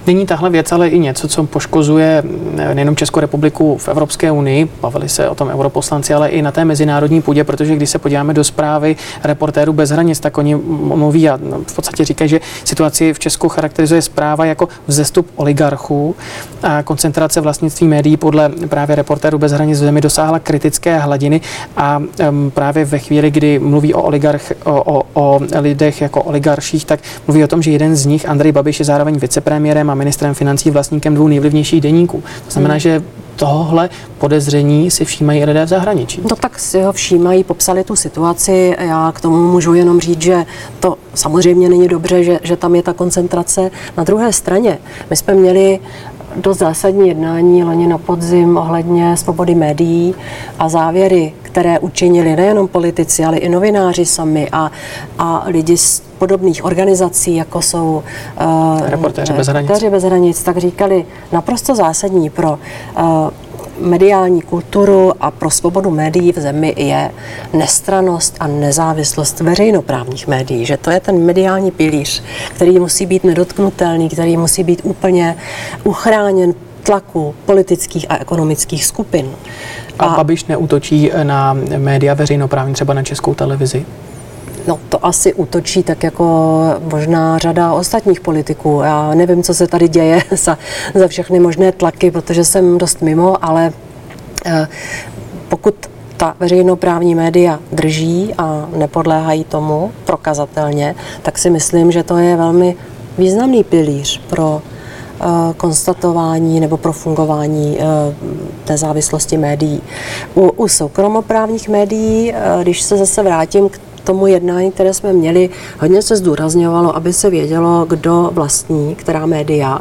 Není tahle věc ale i něco, co poškozuje nejenom Českou republiku v Evropské unii, bavili se o tom europoslanci, ale i na té mezinárodní půdě, protože když se podíváme do zprávy Reportérů bez hranic, tak oni mluví a v podstatě říkají, že situaci v Česku charakterizuje zpráva jako vzestup oligarchů a koncentrace vlastnictví médií podle právě Reportérů bez hranic v zemi dosáhla kritické hladiny a um, právě ve chvíli, kdy mluví o oligarch, o, o, o lidech jako oligarších, tak mluví o tom, že jeden z nich, Andrej Babiš, je zároveň vicepremiérem a ministrem financí, vlastníkem dvou nejvlivnějších deníků. To znamená, hmm. že tohle podezření si všímají lidé v zahraničí. No tak si ho všímají, popsali tu situaci. Já k tomu můžu jenom říct, že to samozřejmě není dobře, že, že tam je ta koncentrace. Na druhé straně, my jsme měli dost zásadní jednání loni na podzim ohledně svobody médií a závěry, které učinili nejenom politici, ale i novináři sami a, a lidi z podobných organizací, jako jsou uh, Reportéři bez hranic. Reportéři bez hranic, tak říkali naprosto zásadní pro uh, mediální kulturu a pro svobodu médií v zemi je nestrannost a nezávislost veřejnoprávních médií, že to je ten mediální pilíř, který musí být nedotknutelný, který musí být úplně uchráněn tlaku politických a ekonomických skupin. A, a Babiš neútočí na média veřejnoprávní, třeba na Českou televizi? No to asi útočí tak jako možná řada ostatních politiků. Já nevím, co se tady děje za, za všechny možné tlaky, protože jsem dost mimo, ale eh, pokud ta veřejnoprávní média drží a nepodléhají tomu prokazatelně, tak si myslím, že to je velmi významný pilíř pro eh, konstatování nebo pro fungování eh, nezávislosti médií. U, u soukromoprávních médií, eh, když se zase vrátím k tomu jednání, které jsme měli, hodně se zdůrazňovalo, aby se vědělo, kdo vlastní, která média,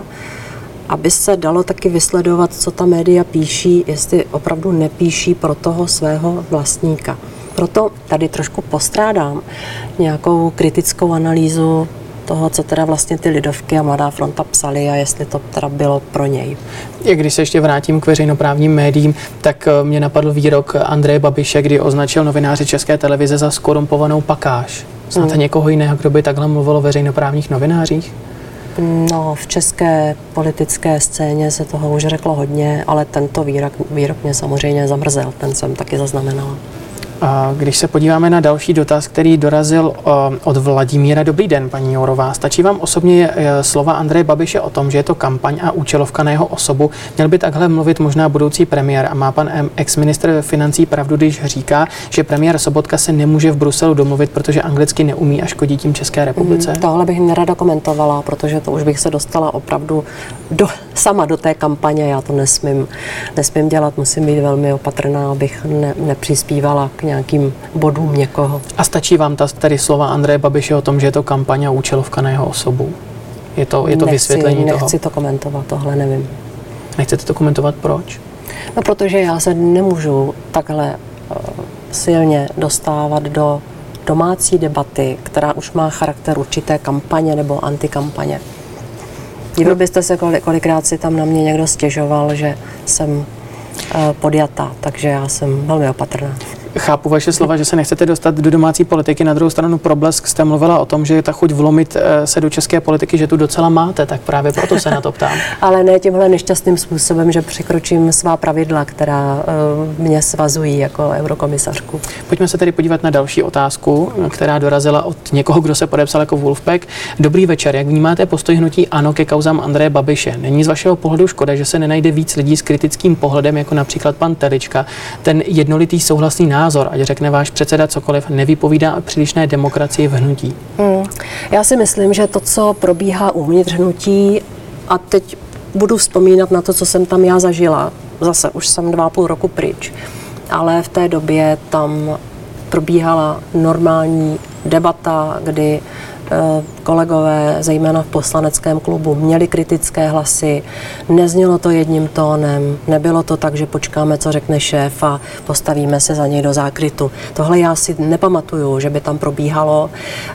aby se dalo taky vysledovat, co ta média píší, jestli opravdu nepíší pro toho svého vlastníka. Proto tady trošku postrádám nějakou kritickou analýzu toho, co teda vlastně ty Lidovky a Mladá fronta psali a jestli to teda bylo pro něj. I když se ještě vrátím k veřejnoprávním médiím, tak mě napadl výrok Andreje Babiše, kdy označil novináři České televize za skorumpovanou pakáž. Znáte hmm. někoho jiného, kdo by takhle mluvil o veřejnoprávních novinářích? No, v české politické scéně se toho už řeklo hodně, ale tento výrok, výrok mě samozřejmě zamrzel, ten jsem taky zaznamenala. A když se podíváme na další dotaz, který dorazil od Vladimíra. Dobrý den, paní Jourová. Stačí vám osobně slova Andreje Babiše o tom, že je to kampaň a účelovka na jeho osobu? Měl by takhle mluvit možná budoucí premiér a má pan ex-ministr financí pravdu, když říká, že premiér Sobotka se nemůže v Bruselu domluvit, protože anglicky neumí a škodí tím České republice? Mm, tohle bych nerada komentovala, protože to už bych se dostala opravdu do, sama do té kampaně. Já to nesmím, nesmím dělat, musím být velmi opatrná, abych ne, nepřispívala k nějakým bodům někoho. A stačí vám ta, tady slova Andreje Babiše o tom, že je to kampaň a účelovka na jeho osobu? Je to, je to nechci, vysvětlení nechci toho? Nechci to komentovat, tohle nevím. Nechcete to komentovat, proč? No, protože já se nemůžu takhle uh, silně dostávat do domácí debaty, která už má charakter určité kampaně nebo antikampaně. Divil byste se, kolikrát si tam na mě někdo stěžoval, že jsem uh, podjatá, takže já jsem velmi opatrná. Chápu vaše slova, že se nechcete dostat do domácí politiky. Na druhou stranu pro Blesk jste mluvila o tom, že ta chuť vlomit se do české politiky, že tu docela máte, tak právě proto se na to ptám. Ale ne tímhle nešťastným způsobem, že překročím svá pravidla, která uh, mě svazují jako eurokomisařku. Pojďme se tedy podívat na další otázku, která dorazila od někoho, kdo se podepsal jako Wolfpack. Dobrý večer, jak vnímáte postoj hnutí ANO ke kauzám Andreje Babiše? Není z vašeho pohledu škoda, že se nenajde víc lidí s kritickým pohledem, jako například pan Telička? Ten jednolitý souhlasný názor, ať řekne váš předseda cokoliv, nevypovídá o přílišné demokracii v hnutí. Hmm. Já si myslím, že to, co probíhá uvnitř hnutí, a teď budu vzpomínat na to, co jsem tam já zažila, zase už jsem dva a půl roku pryč, ale v té době tam probíhala normální debata, kdy kolegové, zejména v poslaneckém klubu, měli kritické hlasy, neznělo to jedním tónem, nebylo to tak, že počkáme, co řekne šéf a postavíme se za něj do zákrytu. Tohle já si nepamatuju, že by tam probíhalo.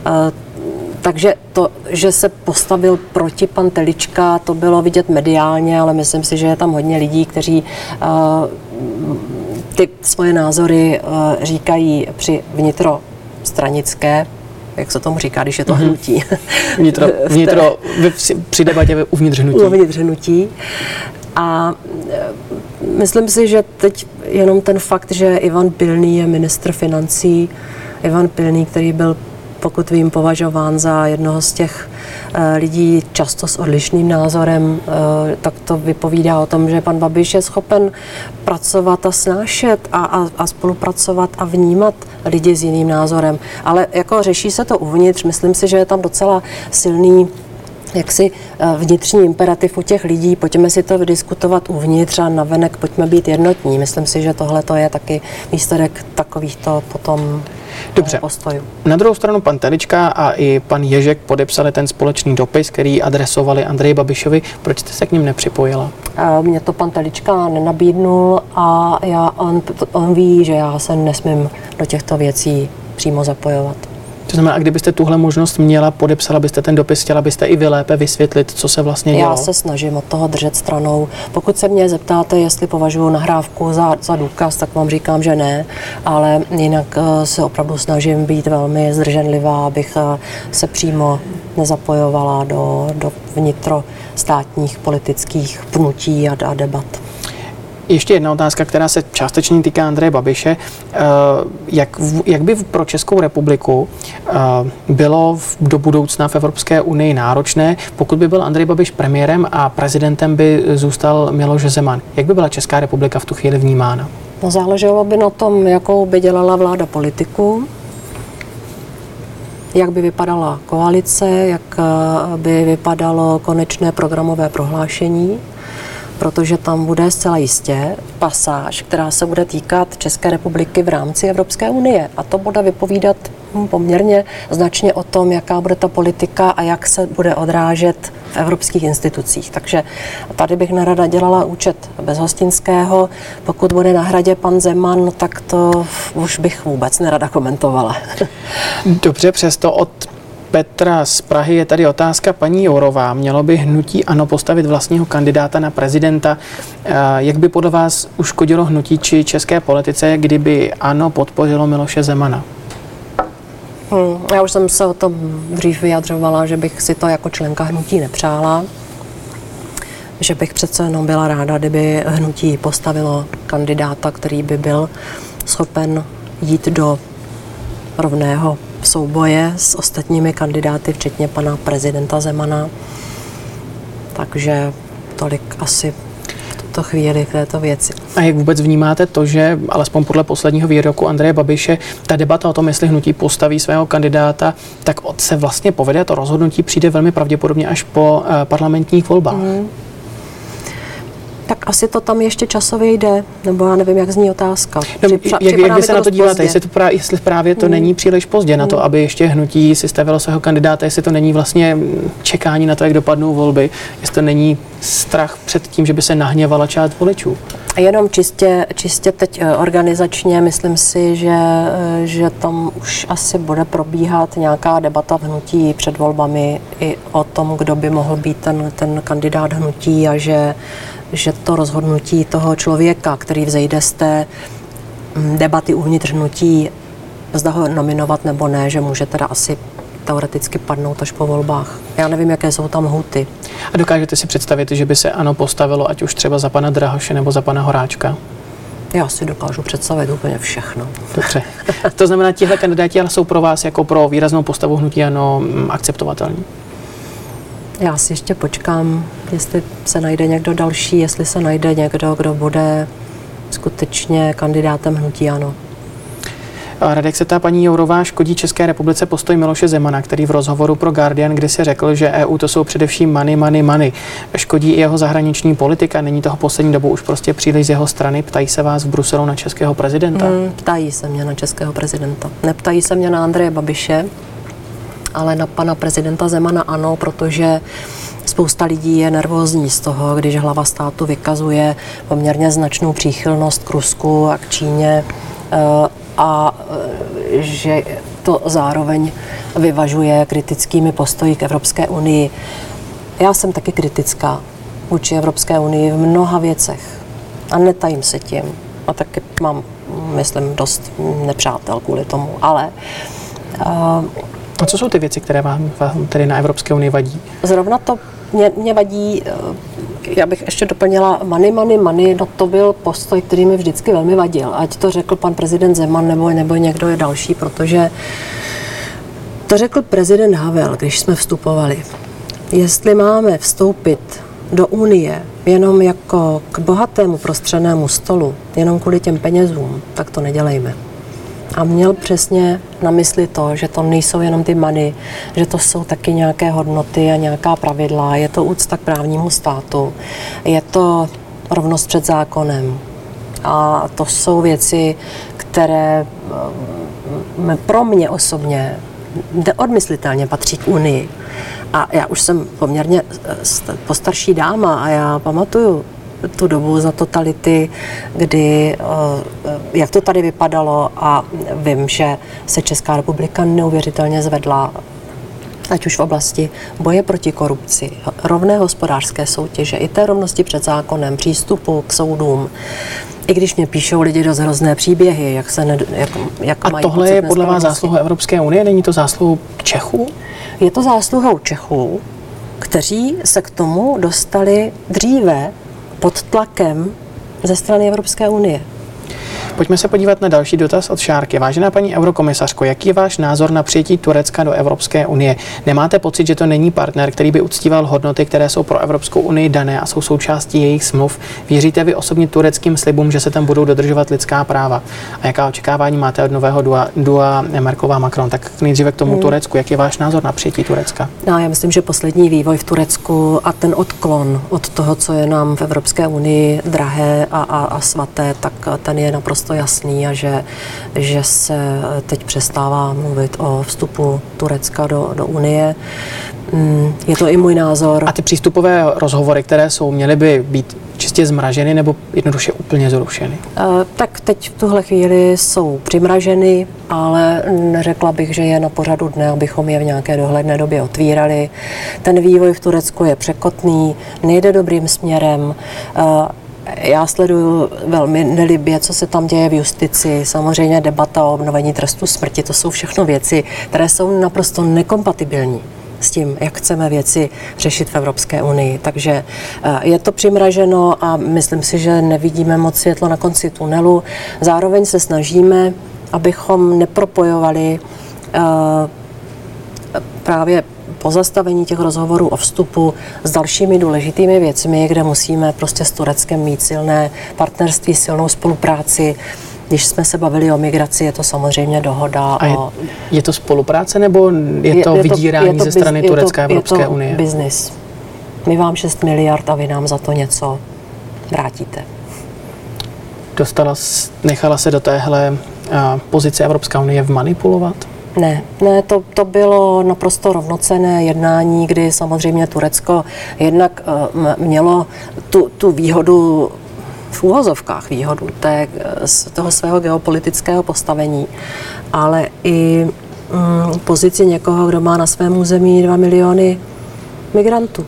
Takže to, že se postavil proti pan Telička, to bylo vidět mediálně, ale myslím si, že je tam hodně lidí, kteří ty svoje názory říkají při vnitrostranické jak se tomu říká, když je to mm-hmm. hnutí. Vnitro, vnitro při debatě uvnitř hnutí. Uvnitř hnutí. A myslím si, že teď jenom ten fakt, že Ivan Pilný je ministr financí, Ivan Pilný, který byl, pokud vím, považován za jednoho z těch lidí často s odlišným názorem, tak to vypovídá o tom, že pan Babiš je schopen pracovat a snášet a, a, a spolupracovat a vnímat lidi s jiným názorem. Ale jako řeší se to uvnitř, myslím si, že je tam docela silný jaksi vnitřní imperativ u těch lidí, pojďme si to vydiskutovat uvnitř a navenek pojďme být jednotní. Myslím si, že tohle to je taky výsledek takovýchto potom Dobře. postojů. Na druhou stranu pan Telička a i pan Ježek podepsali ten společný dopis, který adresovali Andreji Babišovi. Proč jste se k ním nepřipojila? Mně to pan Telička nenabídnul a já, on, on ví, že já se nesmím do těchto věcí přímo zapojovat. To znamená, a kdybyste tuhle možnost měla, podepsala byste ten dopis, chtěla byste i vy lépe vysvětlit, co se vlastně dělo? Já se snažím od toho držet stranou. Pokud se mě zeptáte, jestli považuji nahrávku za, za důkaz, tak vám říkám, že ne, ale jinak uh, se opravdu snažím být velmi zdrženlivá, abych uh, se přímo nezapojovala do, do vnitrostátních politických pnutí a, a debat. Ještě jedna otázka, která se částečně týká Andreje Babiše. Jak, jak by pro Českou republiku bylo do budoucna v Evropské unii náročné, pokud by byl Andrej Babiš premiérem a prezidentem by zůstal Miloš Zeman? Jak by byla Česká republika v tu chvíli vnímána? No, záleželo by na tom, jakou by dělala vláda politiku, jak by vypadala koalice, jak by vypadalo konečné programové prohlášení, protože tam bude zcela jistě pasáž, která se bude týkat České republiky v rámci Evropské unie. A to bude vypovídat poměrně značně o tom, jaká bude ta politika a jak se bude odrážet v evropských institucích. Takže tady bych nerada dělala účet Bezhostinského. Pokud bude na hradě pan Zeman, no tak to už bych vůbec nerada komentovala. Dobře, přesto od Petra z Prahy je tady otázka. Paní Jourová, mělo by hnutí ANO postavit vlastního kandidáta na prezidenta? Jak by podle vás uškodilo hnutí či české politice, kdyby ANO podpořilo Miloše Zemana? Hmm, já už jsem se o tom dřív vyjadřovala, že bych si to jako členka hnutí nepřála. Že bych přece jenom byla ráda, kdyby hnutí postavilo kandidáta, který by byl schopen jít do rovného souboje s ostatními kandidáty, včetně pana prezidenta Zemana. Takže tolik asi v tuto chvíli k této věci. A jak vůbec vnímáte to, že alespoň podle posledního výroku Andreje Babiše ta debata o tom, jestli hnutí postaví svého kandidáta, tak se vlastně povede, to rozhodnutí přijde velmi pravděpodobně až po uh, parlamentních volbách. Mm. Tak asi to tam ještě časově jde, nebo já nevím, jak zní otázka. No, Připra- jak, jak vy se na to díváte, jestli, to právě, jestli právě to hmm. není příliš pozdě hmm. na to, aby ještě hnutí si stavilo svého kandidáta, jestli to není vlastně čekání na to, jak dopadnou volby, jestli to není strach před tím, že by se nahněvala část voličů. Jenom čistě, čistě teď organizačně myslím si, že, že tam už asi bude probíhat nějaká debata v hnutí před volbami i o tom, kdo by mohl být ten, ten kandidát hnutí a že že to rozhodnutí toho člověka, který vzejde z té debaty uvnitř hnutí, zda ho nominovat nebo ne, že může teda asi teoreticky padnout až po volbách. Já nevím, jaké jsou tam lhůty. A dokážete si představit, že by se ANO postavilo, ať už třeba za pana Drahoše nebo za pana Horáčka? Já si dokážu představit úplně všechno. Dobře. To znamená, tihle kandidáti ale jsou pro vás jako pro výraznou postavu hnutí ANO akceptovatelní? Já si ještě počkám, jestli se najde někdo další, jestli se najde někdo, kdo bude skutečně kandidátem hnutí ANO. Radek se ptá, paní Jourová, škodí České republice postoj Miloše Zemana, který v rozhovoru pro Guardian kdysi řekl, že E U to jsou především money, money, money. Škodí i jeho zahraniční politika? Není toho poslední dobou už prostě příliš z jeho strany? Ptají se vás v Bruselu na českého prezidenta? Hmm, ptají se mě na českého prezidenta. Neptají se mě na Andreje Babiše, ale na pana prezidenta Zemana ano, protože spousta lidí je nervózní z toho, když hlava státu vykazuje poměrně značnou příchylnost k Rusku a k Číně a že to zároveň vyvažuje kritickými postoji k Evropské unii. Já jsem taky kritická vůči Evropské unii v mnoha věcech a netajím se tím. A taky mám, myslím, dost nepřátel kvůli tomu, ale A co jsou ty věci, které vám, vám tedy na Evropské unii vadí? Zrovna to mě, mě vadí, já bych ještě doplnila money, money, money, no to byl postoj, který mi vždycky velmi vadil. Ať to řekl pan prezident Zeman nebo, nebo někdo je další, protože to řekl prezident Havel, když jsme vstupovali. Jestli máme vstoupit do Unie jenom jako k bohatému prostřenému stolu, jenom kvůli těm penězům, tak to nedělejme. A měl přesně na mysli to, že to nejsou jenom ty money, že to jsou taky nějaké hodnoty a nějaká pravidla, je to úcta k právnímu státu, je to rovnost před zákonem. A to jsou věci, které pro mě osobně neodmyslitelně patří k Unii. A já už jsem poměrně postarší dáma a já pamatuju tu dobu za totality, kdy, jak to tady vypadalo, a vím, že se Česká republika neuvěřitelně zvedla, ať už v oblasti boje proti korupci, rovné hospodářské soutěže, i té rovnosti před zákonem, přístupu k soudům. I když mě píšou lidi dost hrozné příběhy, jak se ne, jak, jak A mají tohle je podle vás zásluhou Evropské unie, není to zásluhou Čechů? Je to zásluhou Čechů, kteří se k tomu dostali dříve pod tlakem ze strany Evropské unie. Pojďme se podívat na další dotaz od Šárky. Vážená paní eurokomisařko, jaký je váš názor na přijetí Turecka do Evropské unie? Nemáte pocit, že to není partner, který by uctíval hodnoty, které jsou pro Evropskou unii dané a jsou součástí jejich smluv? Věříte vy osobně tureckým slibům, že se tam budou dodržovat lidská práva? A jaká očekávání máte od nového dua, dua Merkelová Macron? Tak nejdříve k tomu hmm. Turecku. Jaký je váš názor na přijetí Turecka? No, já myslím, že poslední vývoj v Turecku a ten odklon od toho, co je nám v Evropské unii drahé a, a, a svaté, tak ten je naprosto jasný a že, že se teď přestává mluvit o vstupu Turecka do, do Unie. Je to i můj názor. A ty přístupové rozhovory, které jsou, měly by být čistě zmraženy nebo jednoduše úplně zrušeny? Tak teď v tuhle chvíli jsou přimraženy, ale neřekla bych, že je na pořadu dne, abychom je v nějaké dohledné době otvírali. Ten vývoj v Turecku je překotný, nejde dobrým směrem. Já sleduju velmi nelibě, co se tam děje v justici. Samozřejmě debata o obnovení trestu smrti, to jsou všechno věci, které jsou naprosto nekompatibilní s tím, jak chceme věci řešit v Evropské unii. Takže je to přimraženo a myslím si, že nevidíme moc světlo na konci tunelu. Zároveň se snažíme, abychom nepropojovali právě pozastavení těch rozhovorů o vstupu s dalšími důležitými věcmi, kde musíme prostě s Tureckem mít silné partnerství, silnou spolupráci. Když jsme se bavili o migraci, je to samozřejmě dohoda. A je, o... je to spolupráce nebo je to je, vydírání je to, je to ze strany biz, Turecka a Evropské je to unie? Business. My vám šest miliard a vy nám za to něco vrátíte. Dostala, nechala se do téhle a, pozice Evropská unie vmanipulovat? Ne, ne, to, to bylo naprosto rovnocenné jednání, kdy samozřejmě Turecko jednak uh, mělo tu, tu výhodu, v úvozovkách výhodu té, z toho svého geopolitického postavení, ale i um, pozici někoho, kdo má na svém území dva miliony migrantů.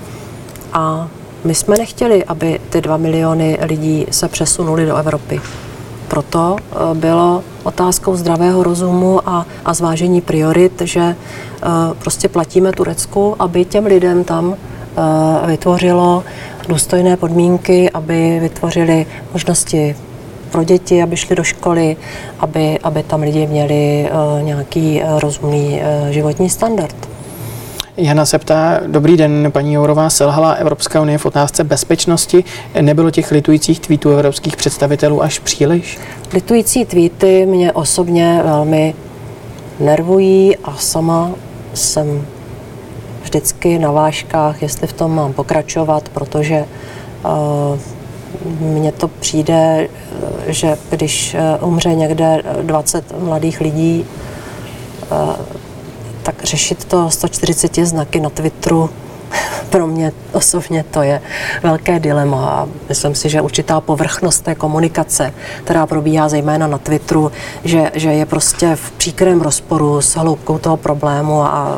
A my jsme nechtěli, aby ty dva miliony lidí se přesunuli do Evropy. Proto bylo otázkou zdravého rozumu a, a zvážení priorit, že uh, prostě platíme Turecku, aby těm lidem tam uh, vytvořilo důstojné podmínky, aby vytvořili možnosti pro děti, aby šli do školy, aby, aby tam lidi měli uh, nějaký uh, rozumný uh, životní standard. Jana se ptá, dobrý den, paní Jourová, selhala Evropská unie v otázce bezpečnosti. Nebylo těch litujících tweetů evropských představitelů až příliš? Litující tweety mě osobně velmi nervují a sama jsem vždycky na vážkách, jestli v tom mám pokračovat, protože uh, mně to přijde, že když umře někde dvacet mladých lidí, uh, tak řešit to sto čtyřicet znaky na Twitteru, pro mě osobně to je velké dilema. A myslím si, že určitá povrchnost té komunikace, která probíhá zejména na Twitteru, že, že je prostě v příkrém rozporu s hloubkou toho problému a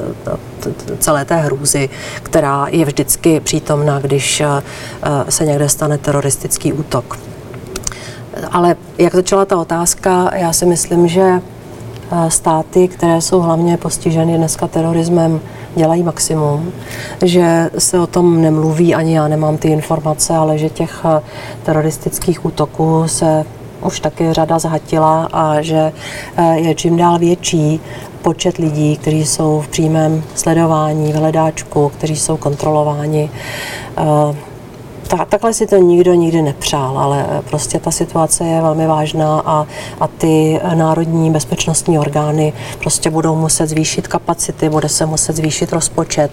celé té hrůzy, která je vždycky přítomná, když se někde stane teroristický útok. Ale jak začala ta otázka, já si myslím, že státy, které jsou hlavně postiženy dneska terorismem, dělají maximum, že se o tom nemluví, ani já nemám ty informace, ale že těch teroristických útoků se už taky řada zhatila a že je čím dál větší počet lidí, kteří jsou v přímém sledování, v hledáčku, kteří jsou kontrolováni. Ta, takhle si to nikdo nikdy nepřál, ale prostě ta situace je velmi vážná a, a ty národní bezpečnostní orgány prostě budou muset zvýšit kapacity, bude se muset zvýšit rozpočet.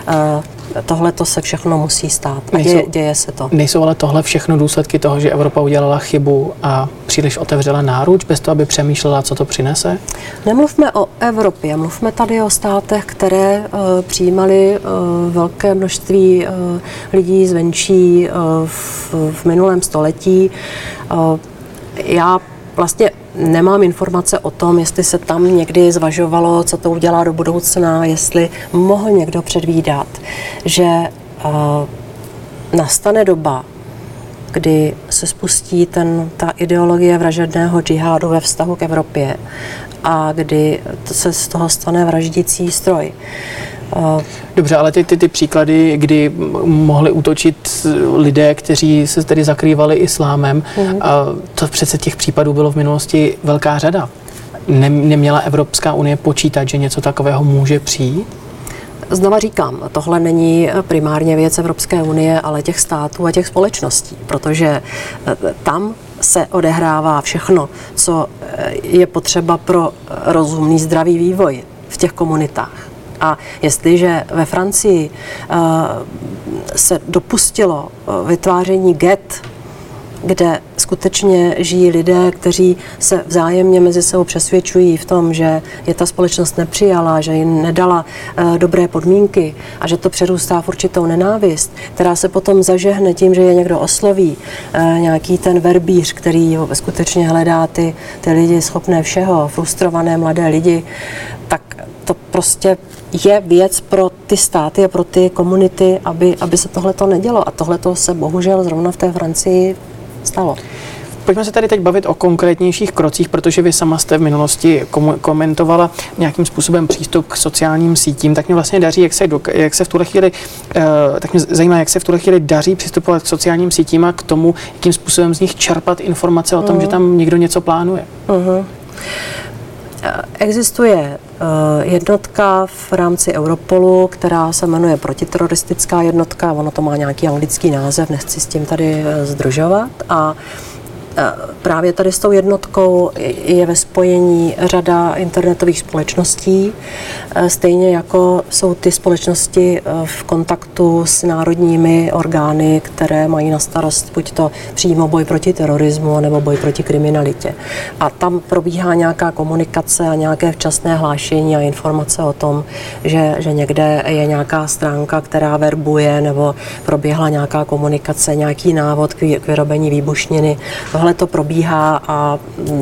Tohle to se všechno musí stát a děje, děje se to. Nejsou ale tohle všechno důsledky toho, že Evropa udělala chybu a příliš otevřela náruč, bez toho, aby přemýšlela, co to přinese? Nemluvme o Evropě, mluvme tady o státech, které uh, přijímaly uh, velké množství uh, lidí zvenčí uh, v, v minulém století. Uh, já vlastně nemám informace o tom, jestli se tam někdy zvažovalo, co to udělá do budoucna, jestli mohl někdo předvídat, že uh, nastane doba, kdy se spustí ten, ta ideologie vražedného džihádu ve vztahu k Evropě a kdy se z toho stane vraždící stroj. Dobře, ale ty, ty, ty příklady, kdy mohli útočit lidé, kteří se tedy zakrývali islámem, mm. a to přece těch případů bylo v minulosti velká řada. Neměla Evropská unie počítat, že něco takového může přijít? Znova říkám, tohle není primárně věc Evropské unie, ale těch států a těch společností, protože tam se odehrává všechno, co je potřeba pro rozumný, zdravý vývoj v těch komunitách. A jestliže ve Francii uh, se dopustilo vytváření get, kde skutečně žijí lidé, kteří se vzájemně mezi sebou přesvědčují v tom, že je ta společnost nepřijala, že jim nedala uh, dobré podmínky a že to přerůstá v určitou nenávist, která se potom zažehne tím, že je někdo osloví, uh, nějaký ten verbíř, který skutečně hledá ty, ty lidi schopné všeho, frustrované mladé lidi, tak to prostě je věc pro ty státy a pro ty komunity, aby, aby se tohleto nedělo. A tohleto se bohužel zrovna v té Francii stalo. Pojďme se tady teď bavit o konkrétnějších krocích, protože vy sama jste v minulosti komentovala nějakým způsobem přístup k sociálním sítím, tak mě vlastně daří, jak se, jak se v tuhle chvíli, tak mě zajímá, jak se v tuhle chvíli daří přistupovat k sociálním sítím a k tomu, jakým způsobem z nich čerpat informace o tom, uh-huh. že tam někdo něco plánuje. Uh-huh. Existuje jednotka v rámci Europolu, která se jmenuje protiteroristická jednotka, ono to má nějaký anglický název, nechci s tím tady zdržovat. A právě tady s tou jednotkou je ve spojení řada internetových společností, stejně jako jsou ty společnosti v kontaktu s národními orgány, které mají na starost buď to přímo boj proti terorismu, nebo boj proti kriminalitě. A tam probíhá nějaká komunikace a nějaké včasné hlášení a informace o tom, že, že někde je nějaká stránka, která verbuje, nebo proběhla nějaká komunikace, nějaký návod k vyrobení výbušniny. Tohle to probíhá a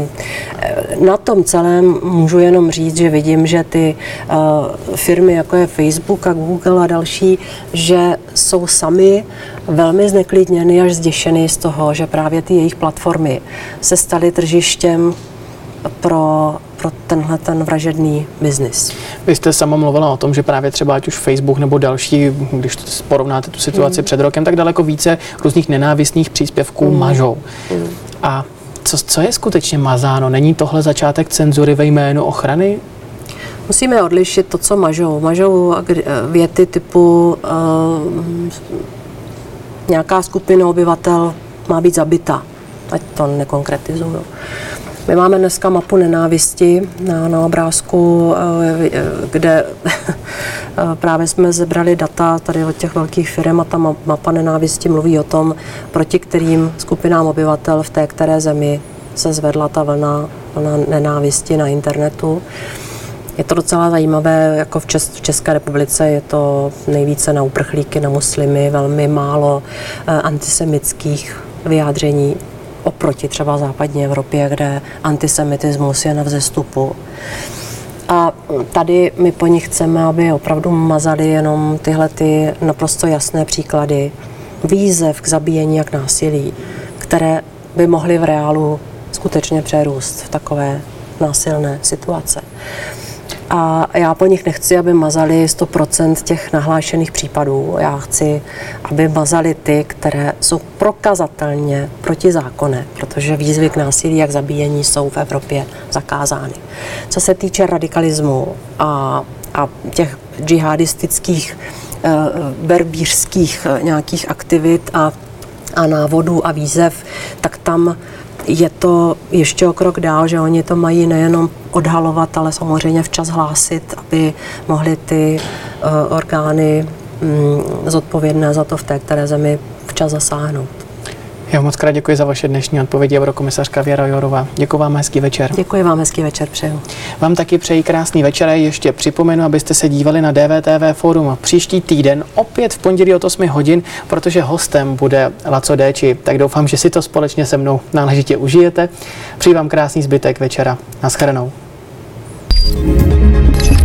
na tom celém můžu jenom říct, že vidím, že ty uh, firmy, jako je Facebook a Google a další, že jsou sami velmi zneklidněny až zděšeny z toho, že právě ty jejich platformy se staly tržištěm pro, pro tenhle ten vražedný biznis. Vy jste sama mluvila o tom, že právě třeba ať už Facebook nebo další, když porovnáte tu situaci mm. před rokem, tak daleko více různých nenávistných příspěvků mm. mažou. Mm. A co, co je skutečně mazáno? Není tohle začátek cenzury ve jménu ochrany? Musíme odlišit to, co mažou. Mažou věty typu uh, nějaká skupina obyvatel má být zabita. Ať to nekonkretizuju. My máme dneska mapu nenávisti na, na obrázku, kde právě jsme zebrali data tady od těch velkých firm a ta mapa nenávisti mluví o tom, proti kterým skupinám obyvatel v té které zemi se zvedla ta vlna, vlna nenávisti na internetu. Je to docela zajímavé, jako v, Čes, v České republice je to nejvíce na uprchlíky, na muslimy, velmi málo eh, antisemitských vyjádření oproti třeba západní Evropě, kde antisemitismus je na vzestupu. A tady my po nich chceme, aby opravdu mazali jenom tyhle ty naprosto jasné příklady výzev k zabíjení a k násilí, které by mohly v reálu skutečně přerůst v takové násilné situace. A já po nich nechci, aby mazali sto procent těch nahlášených případů. Já chci, aby mazali ty, které jsou prokazatelně protizákonné, protože výzvy k násilí a k zabíjení jsou v Evropě zakázány. Co se týče radikalismu a, a těch džihadistických, e, berbířských nějakých aktivit a, a návodů a výzev, tak tam je to ještě o krok dál, že oni to mají nejenom odhalovat, ale samozřejmě včas hlásit, aby mohly ty uh, orgány um, zodpovědné za to v té které zemi včas zasáhnout. Já moc krát děkuji za vaše dnešní odpovědi, eurokomisařka Věra Jourová. Děkuji vám, hezký večer. Děkuji vám, hezký večer přeju. Vám taky přeji krásný večer. Ještě připomenu, abyste se dívali na D V T V Fórum příští týden, opět v pondělí od osmi hodin, protože hostem bude Laco Déči. Tak doufám, že si to společně se mnou náležitě užijete. Přeji vám krásný zbytek večera. Naschledanou.